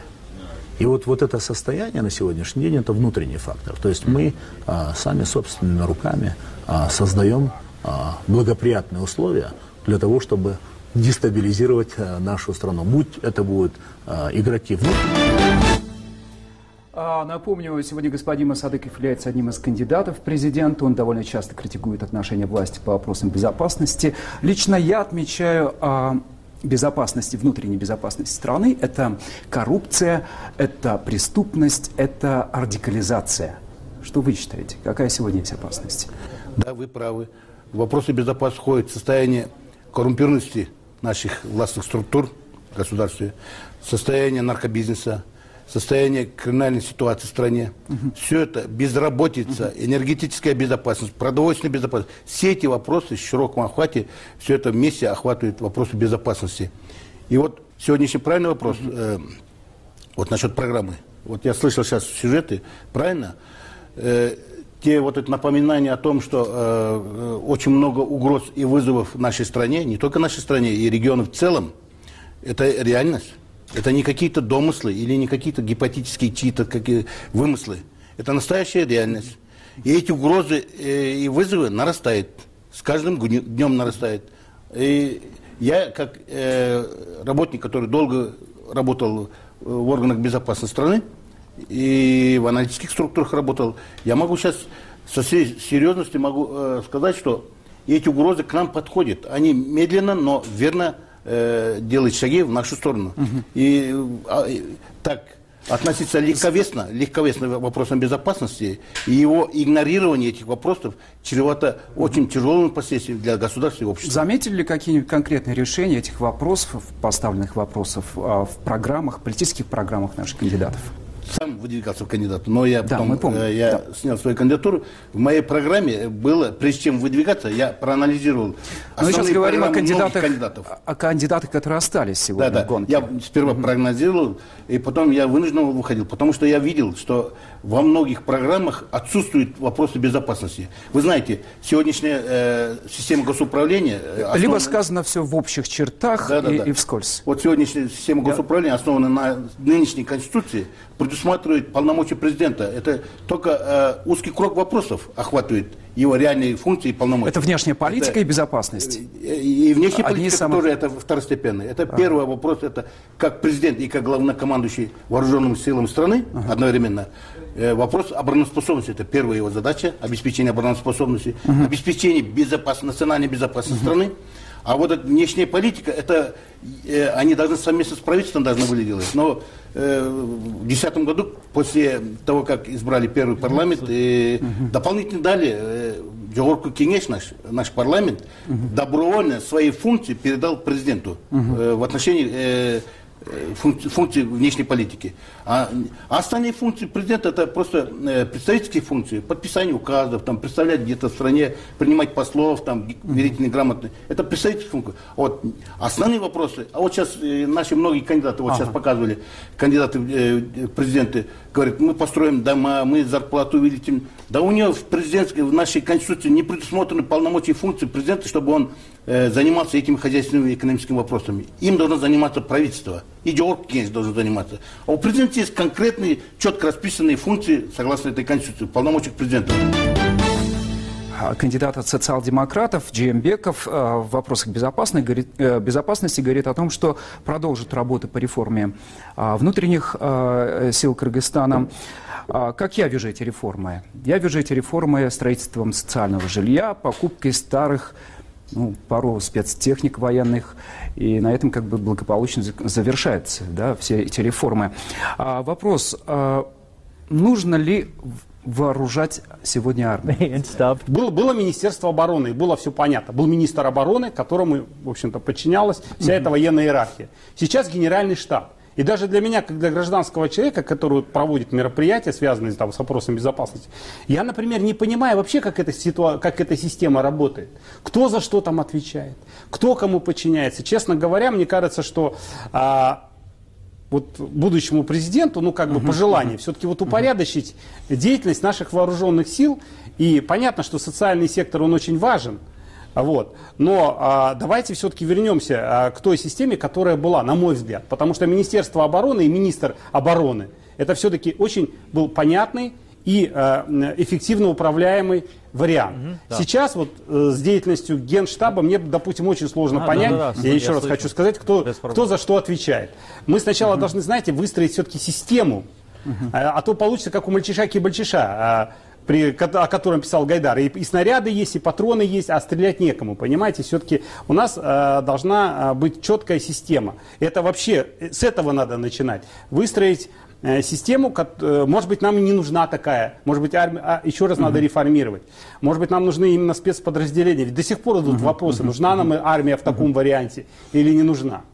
И вот, вот это состояние на сегодняшний день – это внутренний фактор. То есть мы а, сами собственными руками а, создаем а, благоприятные условия для того, чтобы дестабилизировать а, нашу страну. Будь это будут а, игроки внутренние. Напомню, сегодня господин Масадыков является одним из кандидатов в президенты. Он довольно часто критикует отношения власти по вопросам безопасности. Лично я отмечаю а, безопасности, внутренней безопасности страны. Это коррупция, это преступность, это радикализация. Что вы считаете? Какая сегодня есть опасность? Да, вы правы. В вопросы безопасности входит состояние коррумпированности наших властных структур в государстве, состояние наркобизнеса, состояние криминальной ситуации в стране. Угу. Все это, безработица, угу. энергетическая безопасность, продовольственная безопасность. Все эти вопросы в широком охвате, все это вместе охватывает вопросы безопасности. И вот сегодняшний правильный вопрос, угу. э, вот насчет программы. Вот я слышал сейчас сюжеты, правильно? Э, те вот это напоминания о том, что э, очень много угроз и вызовов в нашей стране, не только в нашей стране, и региону в целом, это реальность. Это не какие-то домыслы или не какие-то гипотетические чьи-то какие вымыслы. Это настоящая реальность. И эти угрозы э, и вызовы нарастают. С каждым днем нарастают. И я, как э, работник, который долго работал в органах безопасности страны и в аналитических структурах работал, я могу сейчас со всей серьезностью могу э, сказать, что эти угрозы к нам подходят. Они медленно, но верно делать шаги в нашу сторону. Угу. И а, так относиться легковесно, легковесно к вопросам безопасности, и его игнорирование этих вопросов чревато угу. очень тяжелым последствием для государства и общества. Заметили ли какие-нибудь конкретные решения этих вопросов, поставленных вопросов в программах, политических программах наших кандидатов? Сам выдвигался в кандидаты, но я да, потом э, я да. снял свою кандидатуру. В моей программе было, прежде чем выдвигаться, я проанализировал основные Мы сейчас говорим о кандидатах, кандидатов. О кандидатах, которые остались сегодня да, в гонке. Я сперва mm-hmm. проанализировал, и потом я вынужденно выходил, потому что я видел, что во многих программах отсутствуют вопросы безопасности. Вы знаете, сегодняшняя э, система госуправления... Основана... Либо сказано все в общих чертах да, да, и, да. и вскользь. Вот сегодняшняя система да. госуправления основана на нынешней Конституции, предусматривает полномочия президента. Это только э, узкий круг вопросов охватывает его реальные функции и полномочия. Это внешняя политика это, и безопасность. И, и внешняя Одни политика самых... тоже это второстепенная. Это ага. первый вопрос, это как президент и как главнокомандующий вооруженными силами страны ага. одновременно. Э, вопрос обороноспособности, это первая его задача, обеспечение обороноспособности, ага. обеспечение безопасности, национальной безопасности ага. страны. А вот эта внешняя политика, это э, они должны совместно с правительством должны были делать. Но э, в две тысячи десятом году, после того, как избрали первый парламент, э, uh-huh. дополнительно дали э, Жогорку Кеңеш, наш, наш парламент, uh-huh. добровольно свои функции передал президенту uh-huh. э, в отношении э, функции, функции внешней политики. А, а остальные функции президента это просто э, представительские функции, подписание указов, там, представлять где-то в стране, принимать послов, там, верительные, грамотные. Это представительские функции. Вот, основные вопросы, а вот сейчас э, наши многие кандидаты, вот ага. сейчас показывали, кандидаты э, президенты, говорят, мы построим дома, мы зарплату увеличим. Да у него в президентской, в нашей конституции не предусмотрены полномочия и функции президента, чтобы он э, занимался этими хозяйственными и экономическими вопросами. Им должно заниматься правительство. И Жогорку Кеңеш должен заниматься. А у президента есть конкретные, четко расписанные функции, согласно этой конституции, полномочий президента. Кандидат от социал-демократов Джеймбеков в вопросах безопасности говорит о том, что продолжит работу по реформе внутренних сил Кыргызстана. Как я вижу эти реформы? Я вижу эти реформы строительством социального жилья, покупкой старых, ну, пару спецтехник военных, и на этом как бы благополучно завершаются, да, все эти реформы. А, вопрос, а, нужно ли вооружать сегодня армию? Было, было Министерство обороны, и было все понятно. Был министр обороны, которому, в общем-то, подчинялась вся эта военная иерархия. Сейчас генеральный штаб. И даже для меня, как для гражданского человека, который проводит мероприятия, связанные там, с вопросом безопасности, я, например, не понимаю вообще, как эта, ситуа... как эта система работает. Кто за что там отвечает, кто кому подчиняется. Честно говоря, мне кажется, что а, вот будущему президенту, ну как бы по желанию, все-таки вот упорядочить деятельность наших вооруженных сил. И понятно, что социальный сектор, он очень важен. Вот. Но а, давайте все-таки вернемся а, к той системе, которая была, на мой взгляд. Потому что Министерство обороны и министр обороны это все-таки очень был понятный и а, эффективно управляемый вариант. Угу, да. Сейчас вот а, с деятельностью Генштаба мне, допустим, очень сложно а, понять, да, да, да. я, я еще я раз слышу. хочу сказать, кто, кто за что отвечает. Мы сначала угу. должны, знаете, выстроить все-таки систему, угу. а, а то получится как у мальчиша-кибальчиша. А, При, о котором писал Гайдар. И, и снаряды есть, и патроны есть, а стрелять некому. Понимаете, все-таки у нас э, должна быть четкая система. Это вообще, с этого надо начинать. Выстроить э, систему, как, э, может быть, нам не нужна такая. Может быть, армия, а, еще раз uh-huh. надо реформировать. Может быть, нам нужны именно спецподразделения. Ведь до сих пор идут uh-huh. вопросы, нужна uh-huh. нам армия в таком uh-huh. варианте или не нужна.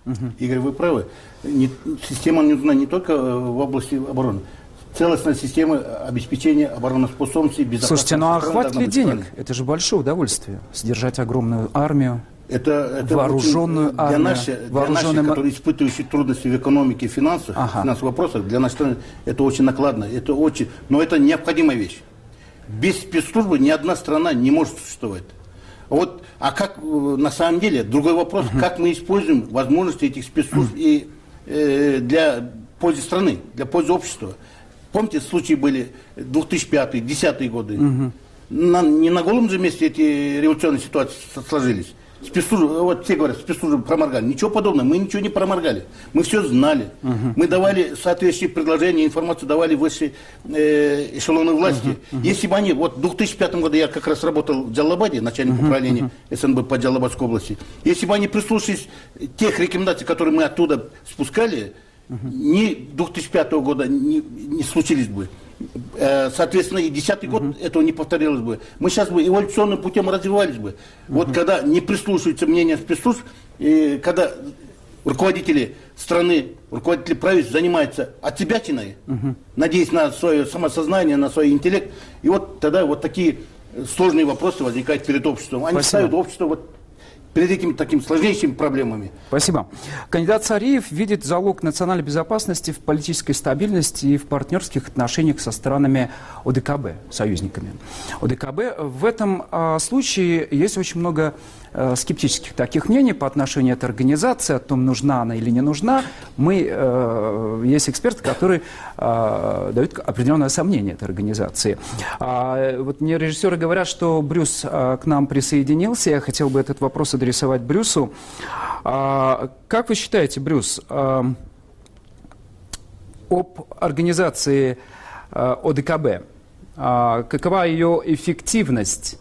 Угу. Игорь, вы правы. Не, система нужна не только в области обороны. Целостная система обеспечения обороноспособности, безопасности. Слушайте, ну а хватит ли денег? Это же большое удовольствие. Содержать огромную армию, это, это вооруженную очень, армию. Для наших, вооруженный... для наших, которые испытывающие трудности в экономике и финансах, ага. финансовых вопросах, для нашей страны это очень накладно. Это очень, но это необходимая вещь. Без спецслужбы ни одна страна не может существовать. Вот, а как на самом деле, другой вопрос, uh-huh. как мы используем возможности этих спецслужб uh-huh. и, э, для пользы страны, для пользы общества. Помните, случаи были две тысячи пятый — две тысячи десятые годы. Uh-huh. На, не на голом же месте эти революционные ситуации сложились. Спецслужбы, вот все говорят, спецслужбы проморгали. Ничего подобного, мы ничего не проморгали. Мы все знали. Uh-huh. Мы давали соответствующие предложения, информацию давали высшие э, эшелоны власти. Uh-huh. Uh-huh. Если бы они, вот в две тысячи пятом году я как раз работал в Джалалабаде, начальник uh-huh. управления СНБ по Джалалабадской области. Если бы они прислушались тех рекомендаций, которые мы оттуда спускали, uh-huh. ни две тысячи пятого года не, не случились бы. Соответственно, и десятый год uh-huh. этого не повторилось бы. Мы сейчас бы эволюционным путем развивались бы. Uh-huh. Вот когда не прислушиваются мнения спецслужб, и когда руководители страны, руководители правительств занимаются отсебятиной, uh-huh. надеясь на свое самосознание, на свой интеллект, и вот тогда вот такие сложные вопросы возникают перед обществом. Они Спасибо. ставят общество вот перед этими такими сложнейшими проблемами. Спасибо. Кандидат Сариев видит залог национальной безопасности в политической стабильности и в партнерских отношениях со странами ОДКБ, союзниками. ОДКБ. В этом а, случае есть очень много а, скептических таких мнений по отношению к этой организации, о том, нужна она или не нужна. Мы, а, есть эксперты, которые а, дают определенное сомнение этой организации. А, вот мне режиссеры говорят, что Брюс а, к нам присоединился. Я хотел бы этот вопрос адресовать Брюсу. А, как вы считаете, Брюс, а, об организации а, ОДКБ? А, какова ее эффективность?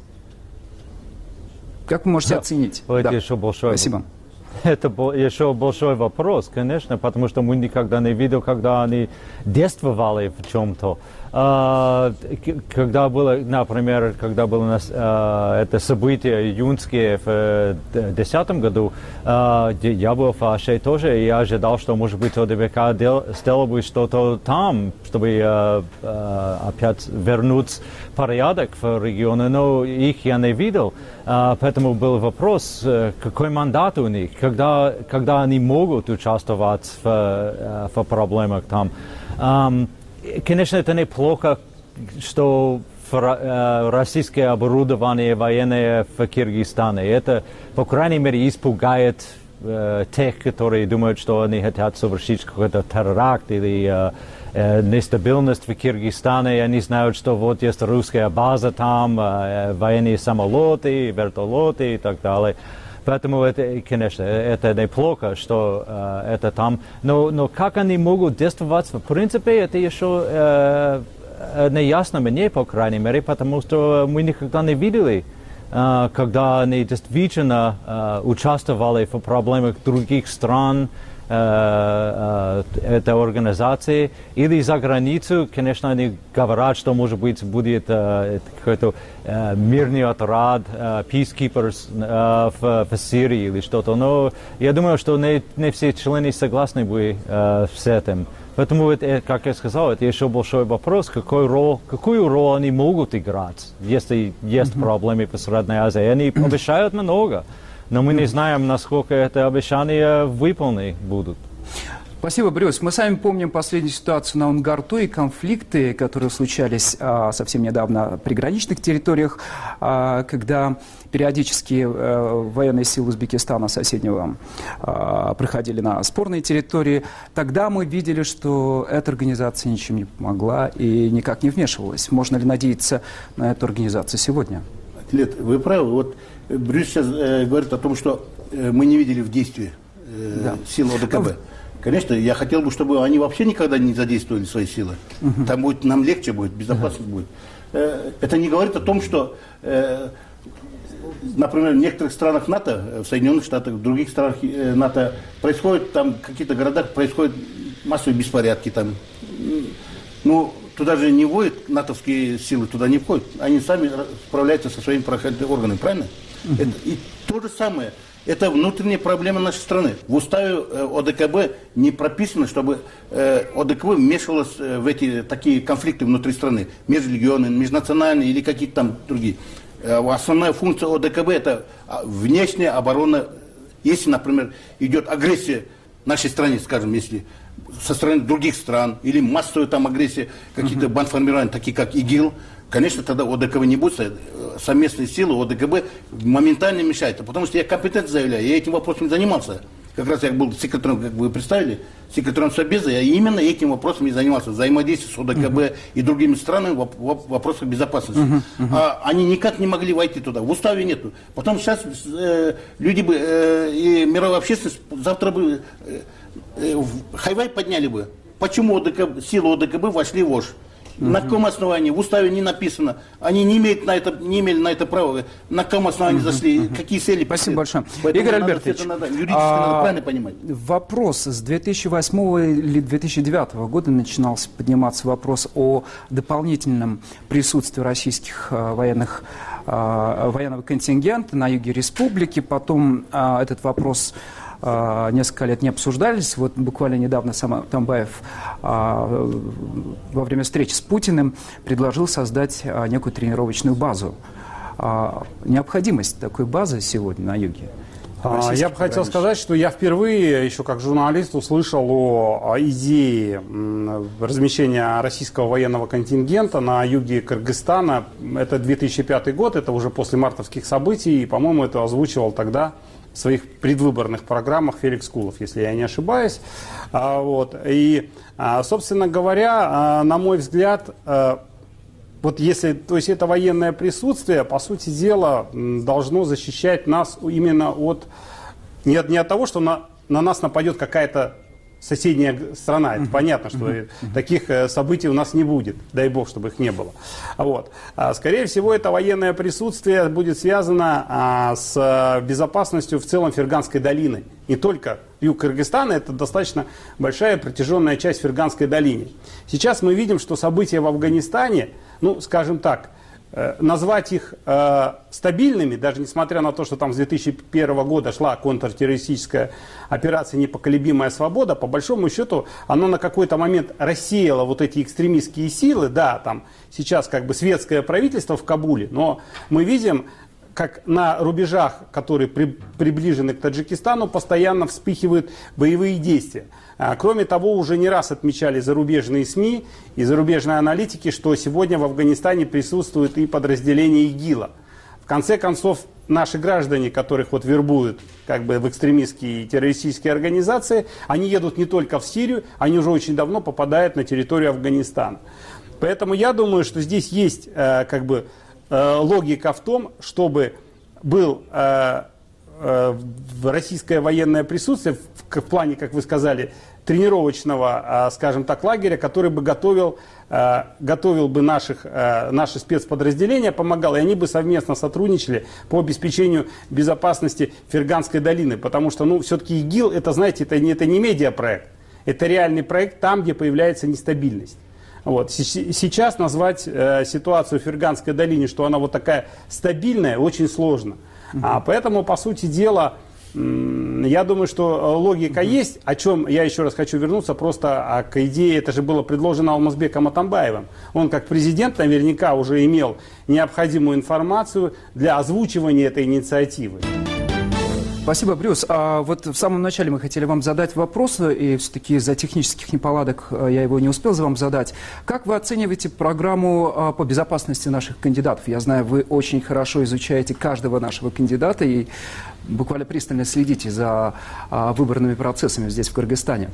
Как вы можете оценить? Это да. еще большой, Спасибо. Это еще большой вопрос, конечно, потому что мы никогда не видели, когда они действовали в чем-то. А, когда было, например, когда было а, это событие июньское в две тысячи десятом году, а, я был в Аше тоже, и я ожидал, что, может быть, ОДКБ сделало бы что-то там, чтобы а, а, опять вернуть порядок в регионе, но их я не видел. А, поэтому был вопрос, какой мандат у них, когда, когда они могут участвовать в, в проблемах там. А, Конечно, это неплохо, что российское оборудование военное в Киргизстане. Это, по крайней мере, испугает э, тех, которые думают, что они хотят совершить какой-то теракт или э, э, нестабильность в Киргизстане. Они знают, что вот есть русская база там, э, военные самолеты, вертолеты и так далее. Поэтому, это, конечно, это неплохо, что э, это там. Но, но как они могут действовать, в принципе, это еще э, не ясно мне, по крайней мере, потому что мы никогда не видели, э, когда они действительно э, участвовали в проблемах других стран, э, э, этой организации, или за границу. Конечно, они говорят, что, может быть, будет э, какой-то э, мирный отряд, э, peacekeepers э, в, в Сирии или что-то. Но я думаю, что не, не все члены согласны были э, с этим. Поэтому, это, как я сказал, это еще большой вопрос, какой роль, какую роль они могут играть, если есть mm-hmm. проблемы в Средней Азии. Они обещают много. Но мы не знаем, насколько это обещания выполнены будут. Спасибо, Брюс. Мы сами помним последнюю ситуацию на Унгарту и конфликты, которые случались а, совсем недавно в приграничных территориях, а, когда периодически а, военные силы Узбекистана соседнего а, приходили на спорные территории. Тогда мы видели, что эта организация ничем не помогла и никак не вмешивалась. Можно ли надеяться на эту организацию сегодня? Лет, вы правы. Вот Брюс сейчас э, говорит о том, что э, мы не видели в действии э, да. силы ОДКБ. Конечно, я хотел бы, чтобы они вообще никогда не задействовали свои силы. Угу. Там будет, нам легче будет, безопасно угу. будет. Э, это не говорит о том, что, э, например, в некоторых странах НАТО, в Соединенных Штатах, в других странах э, НАТО происходят там в каких-то городах происходят массовые беспорядки там. Ну, туда же не вводят натовские силы, туда не входят. Они сами справляются со своими правоохранительными органами, правильно? Uh-huh. Это, и то же самое. это внутренняя проблема нашей страны. В уставе ОДКБ не прописано, чтобы ОДКБ вмешивалось в эти такие конфликты внутри страны, межрегиональные, межнациональные или какие-то там другие. Основная функция ОДКБ – это внешняя оборона. Если, например, идет агрессия в нашей стране, скажем, если со стороны других стран, или массовая там агрессия, какие-то бандформирования, такие как ИГИЛ, конечно, тогда ОДКБ не будет стоять. Совместные силы ОДКБ моментально мешают. Потому что я компетентно заявляю, я этим вопросом не занимался. Как раз я был секретарем, как вы представили, секретарем Совбеза, я именно этим вопросом и занимался. Взаимодействие с ОДКБ uh-huh. и другими странами в вопросах безопасности. Uh-huh. Uh-huh. А они никак не могли войти туда. В уставе нету. Потом сейчас э, люди бы, э, и мировая общественность завтра бы э, э, хайвай подняли бы. Почему ОДКБ, силы ОДКБ вошли в ОШ? Uh-huh. На каком основании? В уставе не написано. Они не, имеют на это, не имели на это права. На каком основании uh-huh. зашли? Uh-huh. Какие цели? Спасибо большое. Поэтому Игорь надо, Альбертович, это надо, юридически а, надо правильно понимать. Вопрос. С две тысячи восьмого или две тысячи девятого года начинался подниматься вопрос о дополнительном присутствии российских а, военных, а, военного контингента на юге республики. Потом а, этот вопрос несколько лет не обсуждались. Вот буквально недавно сам Атамбаев а, во время встречи с Путиным предложил создать а, некую тренировочную базу. А, необходимость такой базы сегодня на юге? А, я бы хотел сказать, что я впервые еще как журналист услышал о, о идее размещения российского военного контингента на юге Кыргызстана. Это две тысячи пятый год, это уже после мартовских событий, и, по-моему, это озвучивал тогда в своих предвыборных программах Феликс Кулов, если я не ошибаюсь. А, вот. И, а, собственно говоря, а, на мой взгляд, а, вот если, то есть это военное присутствие, по сути дела, должно защищать нас именно от, не от, не от того, что на, на нас нападет какая-то соседняя страна. Это понятно, что таких событий у нас не будет. Дай бог, чтобы их не было. Вот. Скорее всего, это военное присутствие будет связано с безопасностью в целом Ферганской долины. Не только юг Кыргызстана, это достаточно большая протяженная часть Ферганской долины. Сейчас мы видим, что события в Афганистане, ну, скажем так, назвать их э, стабильными, даже несмотря на то, что там с две тысячи первого года шла контртеррористическая операция «Непоколебимая свобода», по большому счету она на какой-то момент рассеяла вот эти экстремистские силы. Да, там сейчас как бы светское правительство в Кабуле, но мы видим, как на рубежах, которые при, приближены к Таджикистану, постоянно вспыхивают боевые действия. А, кроме того, уже не раз отмечали зарубежные СМИ и зарубежные аналитики, что сегодня в Афганистане присутствует и подразделение ИГИЛа. В конце концов, наши граждане, которых вот вербуют как бы в экстремистские и террористические организации, они едут не только в Сирию, они уже очень давно попадают на территорию Афганистана. Поэтому я думаю, что здесь есть э, как бы логика в том, чтобы был э, э, российское военное присутствие в, в плане, как вы сказали, тренировочного, э, скажем так, лагеря, который бы готовил, э, готовил бы наших, э, наши спецподразделения, помогал, и они бы совместно сотрудничали по обеспечению безопасности Ферганской долины. Потому что, ну, все-таки ИГИЛ, это, знаете, это, это не медиапроект, это реальный проект там, где появляется нестабильность. Вот. Сейчас назвать э, ситуацию в Ферганской долине, что она вот такая стабильная, очень сложно. Uh-huh. А, поэтому, по сути дела, м- я думаю, что логика uh-huh. есть, о чем я еще раз хочу вернуться, просто а, к идее, это же было предложено Алмазбеком Атамбаевым. Он как президент наверняка уже имел необходимую информацию для озвучивания этой инициативы. Спасибо, Брюс. А вот в самом начале мы хотели вам задать вопрос, и все-таки из-за технических неполадок я его не успел вам задать. Как вы оцениваете программу по безопасности наших кандидатов? Я знаю, вы очень хорошо изучаете каждого нашего кандидата и буквально пристально следите за выборными процессами здесь, в Кыргызстане.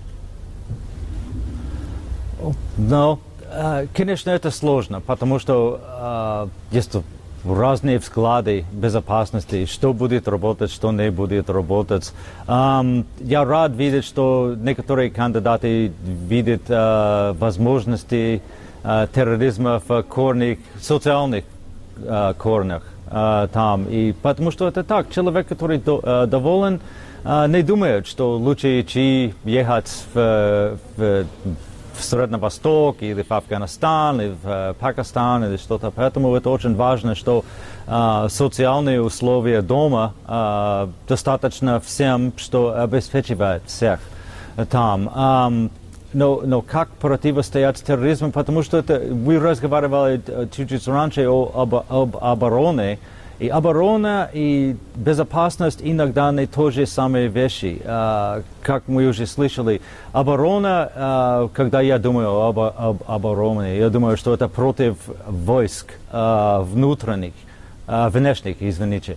Ну, конечно, это сложно, потому что есть разные взгляды безопасности, что будет работать, что не будет работать. Um, я рад видеть, что некоторые кандидаты видят uh, возможности uh, терроризма в корнях, социальных uh, корнях uh, там. И потому что это так, человек, который до, uh, доволен, uh, не думает, что лучше идти ехать в, в, в в Средний Восток, или в Афганистан, или в Пакистан, или что-то. Поэтому это очень важно, что э, социальные условия дома э, достаточно всем, что обеспечивает всех там. Um, но, но как противостоять терроризму, потому что это, вы разговаривали чуть-чуть раньше о, об, об обороне, и оборона и безопасность иногда не то же самые вещи. Uh, как мы уже слышали, оборона, uh, когда я думаю об, об обороне, я думаю, что это против войск uh, внутренних, uh, внешних, извините.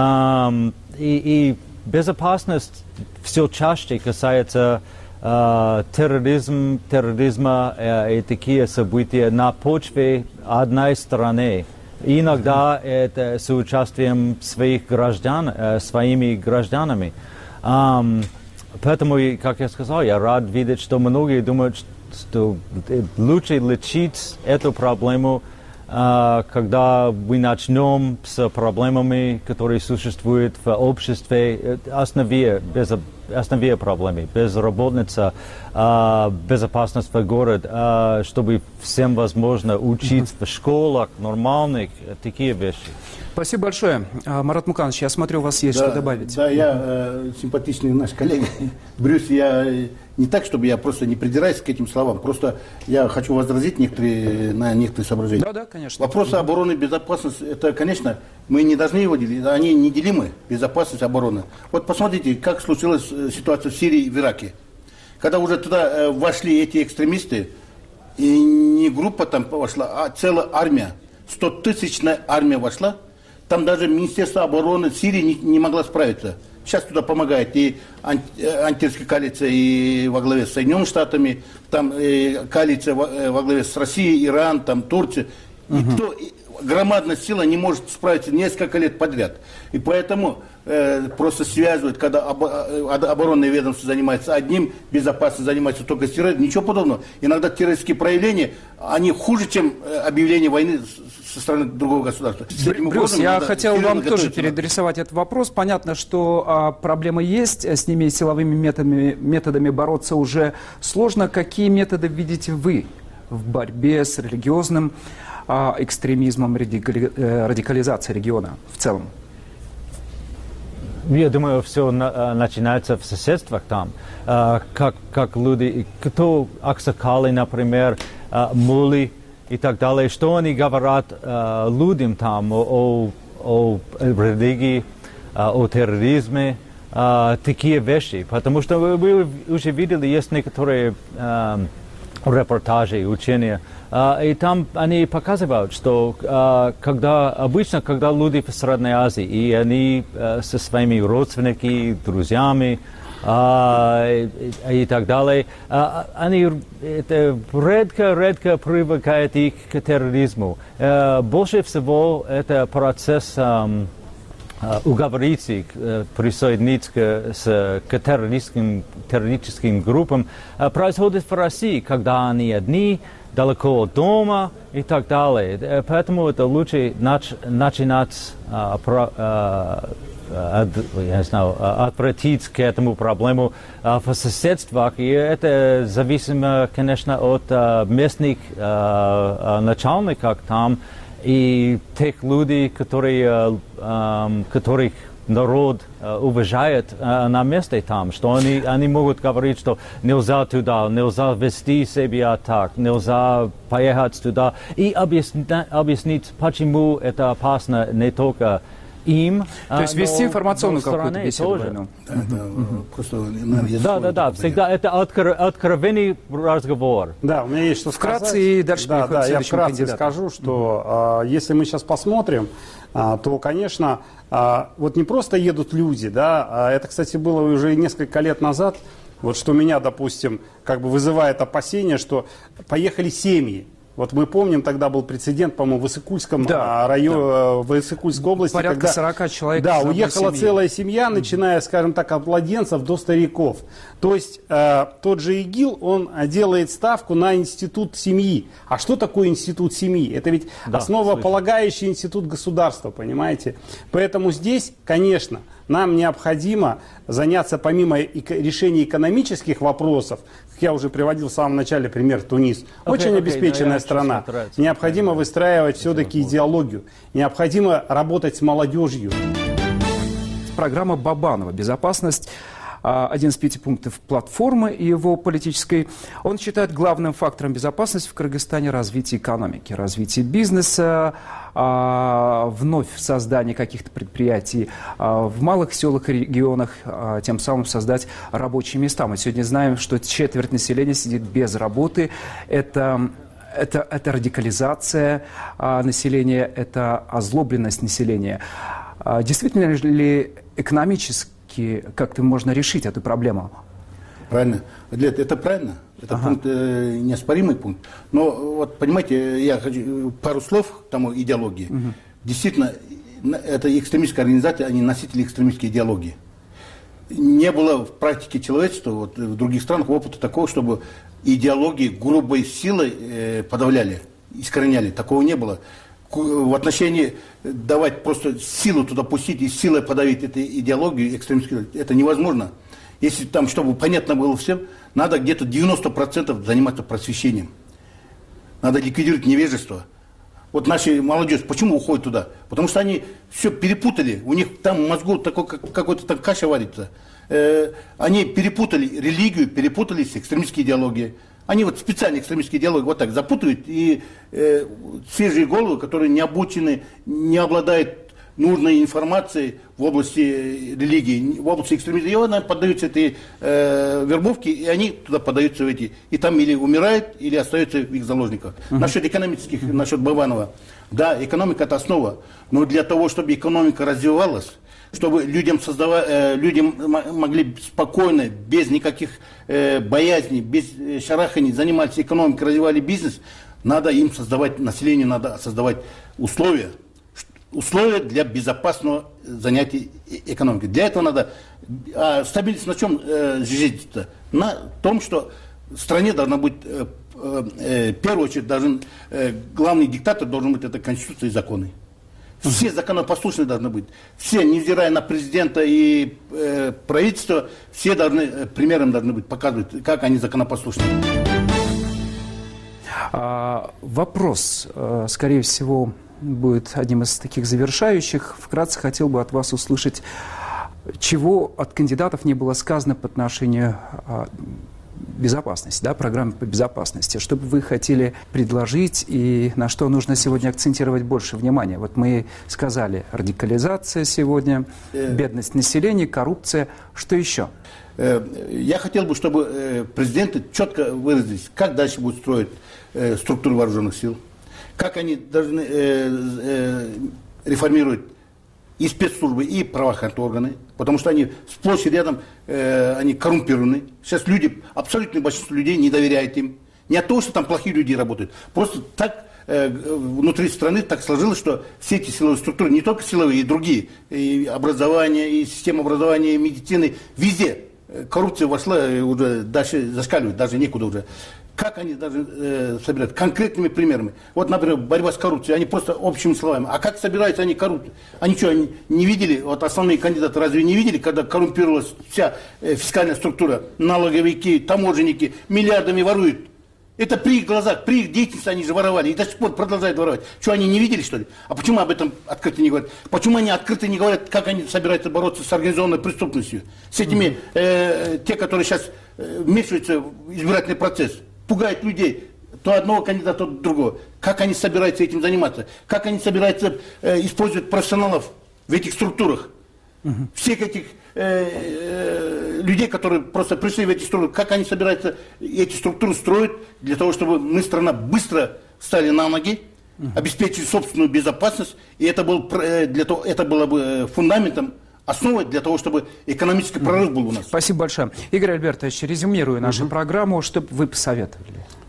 Um, и, и безопасность все чаще касается Uh, терроризм, терроризма uh, и такие события на почве одной страны. Иногда это с участием своих граждан, uh, своими гражданами. Um, поэтому, как я сказал, я рад видеть, что многие думают, что лучше лечить эту проблему, uh, когда мы начнем с проблемами, которые существуют в обществе, основе безопасности. Основные проблемы, безработица, э, безопасность в городе, э, чтобы всем возможно учиться в школах нормальных, такие вещи. Спасибо большое. Марат Муканович, я смотрю, у вас есть да, что добавить. Да, я э, симпатичный наш коллега Брюс, я не так, чтобы я просто не придираюсь к этим словам, просто я хочу возразить некоторые, на некоторые соображения. Да, да, конечно. Вопросы обороны и безопасности, это, конечно, мы не должны его делить, они неделимы, безопасность, оборона. Вот посмотрите, как случилась ситуация в Сирии и в Ираке. Когда уже туда э, вошли эти экстремисты, и не группа там вошла, а целая армия, стотысячная армия вошла, там даже Министерство обороны Сирии не, не могло справиться. Сейчас туда помогает и анти, антитеррористическая коалиция и во главе с Соединенными Штатами, там и коалиция во, во главе с Россией, Иран, там Турция. Uh-huh. И кто, и громадная сила не может справиться несколько лет подряд. И поэтому э, просто связывают, когда об, оборонное ведомство занимается одним, безопасность занимается только терроризмом, ничего подобного. Иногда террористические проявления, они хуже, чем объявление войны со стороны другого государства. Брюс, я хотел вам тоже переадресовать этот вопрос. Понятно, что а, проблемы есть, с ними силовыми методами, методами бороться уже сложно. Какие методы видите вы в борьбе с религиозным а, экстремизмом, радикали, э, радикализацией региона в целом? Я думаю, все на, начинается в соседствах там. А, как, как люди, кто аксакалы, например, а, мули, и так далее, что они говорят э, людям там о, о, о религии, э, о терроризме, э, такие вещи. Потому что вы, вы уже видели, есть некоторые э, репортажи, учения, э, и там они показывают, что э, когда, обычно, когда люди в Средней Азии, и они э, со своими родственниками, друзьями, Uh, и, и так далее. Uh, они редко-редко привыкают их к терроризму. Uh, больше всего это процесс um, uh, уговорить их uh, присоединиться к, с, к террористическим, террористическим группам uh, происходит в России, когда они одни, далеко от дома и так далее. Uh, поэтому это лучше нач, начинать uh, про, uh, От, я не знаю, отвратить к этому проблему а, в соседствах. И это зависимо, конечно, от а, местных а, начальников там и тех людей, которые, а, которых народ а, уважает а, на месте там, что они, они могут говорить, что нельзя туда, нельзя вести себя так, нельзя поехать туда, и объяснить, объяснить, почему это опасно не только им. То есть вести информационную какую-то беседу. Да, да, да, всегда это откровенный разговор. Да, у меня есть что сказать. Вкратце и дальше да, переходим да, к я следующему вкратце кандидату. скажу, что а, если мы сейчас посмотрим, а, то, конечно, а, вот не просто едут люди, да, а это, кстати, было уже несколько лет назад, вот что меня, допустим, как бы вызывает опасение, что поехали семьи. Вот мы помним, тогда был прецедент, по-моему, в Высокульском да, районе, да. в Высокульской области. Порядка когда, сорока человек. Да, уехала семьи. Целая семья, начиная, скажем так, от младенцев до стариков. То есть э, тот же ИГИЛ, он делает ставку на институт семьи. А что такое институт семьи? Это ведь да, основополагающий слышу. Институт государства, понимаете? Поэтому здесь, конечно, нам необходимо заняться, помимо решения экономических вопросов, как я уже приводил в самом начале пример Тунис, okay, очень okay, обеспеченная okay, страна, необходимо выстраивать все-таки идеологию, необходимо работать с молодежью. Программа Бабанова «Безопасность». Один из пяти пунктов платформы и его политической. Он считает главным фактором безопасности в Кыргызстане развитие экономики, развитие бизнеса, вновь создание каких-то предприятий в малых селах и регионах, тем самым создать рабочие места. Мы сегодня знаем, что четверть населения сидит без работы. Это Это, это радикализация населения, это озлобленность населения. Действительно ли экономически как-то можно решить эту проблему? Правильно. Это правильно. Это ага. пункт, э, неоспоримый пункт. Но вот, понимаете, я хочу пару слов к тому идеологии. Угу. Действительно, это экстремистская организация, они носители экстремистской идеологии. Не было в практике человечества, вот, в других странах опыта такого, чтобы идеологии грубой силой э, подавляли, искореняли. Такого не было. В отношении давать просто силу туда пустить и силой подавить эту идеологию экстремистскую, это невозможно. Если там, чтобы понятно было всем, надо где-то девяносто процентов заниматься просвещением. Надо ликвидировать невежество. Вот наша молодежь, почему уходит туда? Потому что они все перепутали. У них там в мозгу такой, какой-то там каша варится. Э, они перепутали религию, перепутали с экстремистской идеологией. Они вот специально экстремистские идеологии вот так запутывают, и э, свежие головы, которые не обучены, не обладают нужной информацией в области религии, в области экстремизма, и они поддаются этой э, вербовке, и они туда поддаются в эти, и там или умирают, или остаются в их заложниках. Uh-huh. Насчет экономических, uh-huh. насчет Бабанова, да, экономика это основа, но для того, чтобы экономика развивалась, чтобы людям, создава, э, людям могли спокойно, без никаких э, боязней, без э, шараханий заниматься экономикой, развивали бизнес, надо им создавать, населению надо создавать условия, условия для безопасного занятия экономикой. Для этого надо а стабильность на чем э, жить-то? На том, что в стране должна быть, э, э, в первую очередь, должен, э, главный диктатор должен быть это Конституция и законы. Все законопослушные должны быть. Все, невзирая на президента и э, правительство, все должны, э, примером должны быть, показывать, как они законопослушны. А, вопрос, э, скорее всего, будет одним из таких завершающих. Вкратце хотел бы от вас услышать, чего от кандидатов не было сказано по отношению э, безопасности, да, программы по безопасности. Что бы вы хотели предложить и на что нужно сегодня акцентировать больше внимания? Вот мы сказали, радикализация сегодня, бедность населения, коррупция. Что еще? Я хотел бы, чтобы президенты четко выразились, как дальше будут строить структуру вооруженных сил, как они должны реформировать и спецслужбы, и правоохранительные органы, потому что они сплошь и рядом, э, они коррумпированы. Сейчас люди, абсолютное большинство людей не доверяют им. Не от того, что там плохие люди работают. Просто так э, внутри страны так сложилось, что все эти силовые структуры, не только силовые, и другие, и образование, и система образования, и медицины, везде коррупция вошла и уже дальше зашкаливает, даже некуда уже. Как они даже э, собирают? Конкретными примерами. Вот, например, борьба с коррупцией, они просто общими словами. А как собираются они коррупцию? Они что, они не видели, вот основные кандидаты разве не видели, когда коррумпировалась вся э, фискальная структура, налоговики, таможенники, миллиардами воруют? Это при их глазах, при их деятельности они же воровали и до сих пор продолжают воровать. Что, они не видели, что ли? А почему об этом открыто не говорят? Почему они открыто не говорят, как они собираются бороться с организованной преступностью? С этими, э, те, которые сейчас э, вмешиваются в избирательный процесс? Пугает людей, то одного кандидата, то другого. Как они собираются этим заниматься? Как они собираются э, использовать профессионалов в этих структурах? Uh-huh. Всех этих э, э, людей, которые просто пришли в эти структуры, как они собираются эти структуры строить для того, чтобы мы, страна, быстро встали на ноги, uh-huh. обеспечили собственную безопасность, и это, был, э, для того, это было бы фундаментом, основой для того, чтобы экономический прорыв был у нас. Спасибо большое. Игорь Альбертович, резюмируя нашу угу. программу, что бы вы посоветовали?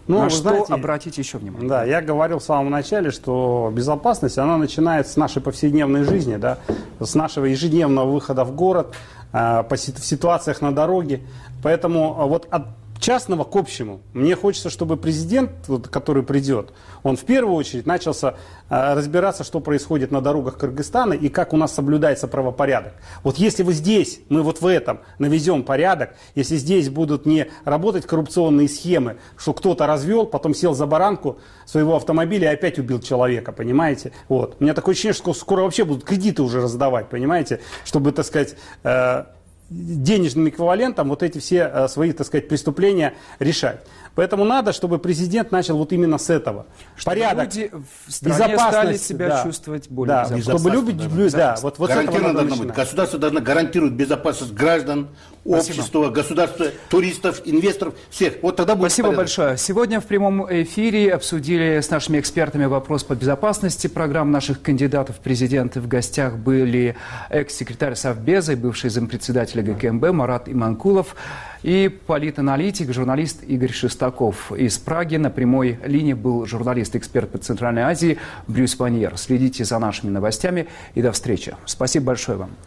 Ну, на вы что знаете, обратить еще внимание? Да, я говорил в самом начале, что безопасность, она начинается с нашей повседневной жизни, да, с нашего ежедневного выхода в город, э, по, в ситуациях на дороге. Поэтому вот от частного к общему. Мне хочется, чтобы президент, вот, который придет, он в первую очередь начался э, разбираться, что происходит на дорогах Кыргызстана и как у нас соблюдается правопорядок. Вот если вы здесь, мы вот в этом наведем порядок, если здесь будут не работать коррупционные схемы, что кто-то развел, потом сел за баранку своего автомобиля и опять убил человека, понимаете? Вот. У меня такое ощущение, что скоро вообще будут кредиты уже раздавать, понимаете? Чтобы, так сказать... Э, денежным эквивалентом вот эти все э, свои, так сказать, преступления решать. Поэтому надо, чтобы президент начал вот именно с этого. Чтобы порядок, люди в стране стали себя да, чувствовать более да, безопасно. чтобы люди, Да, да, вот, вот с этого надо должно быть. Государство должно гарантировать безопасность граждан, Спасибо. общества, государства, туристов, инвесторов, всех. Вот тогда будет Спасибо порядок. большое. Сегодня в прямом эфире обсудили с нашими экспертами вопрос по безопасности программ наших кандидатов в президенты. В гостях были экс-секретарь Совбеза и бывший зампредседателя ГКМБ Марат Иманкулов и политаналитик, журналист Игорь Шестаков. Из Праги на прямой линии был журналист-эксперт по Центральной Азии Брюс Ваньер. Следите за нашими новостями и до встречи. Спасибо большое вам.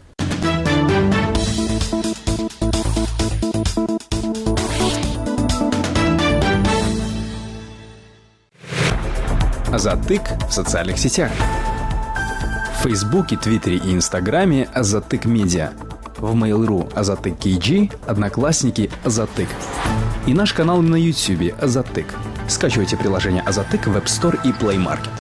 Азатык в социальных сетях. В Фейсбуке, Твиттере и Инстаграме Азатык Медиа. В Mail.ru Азатык кей джи, Одноклассники Азатык. И наш канал на Ютьюбе Азатык. Скачивайте приложение Азатык в App Store и Play Market.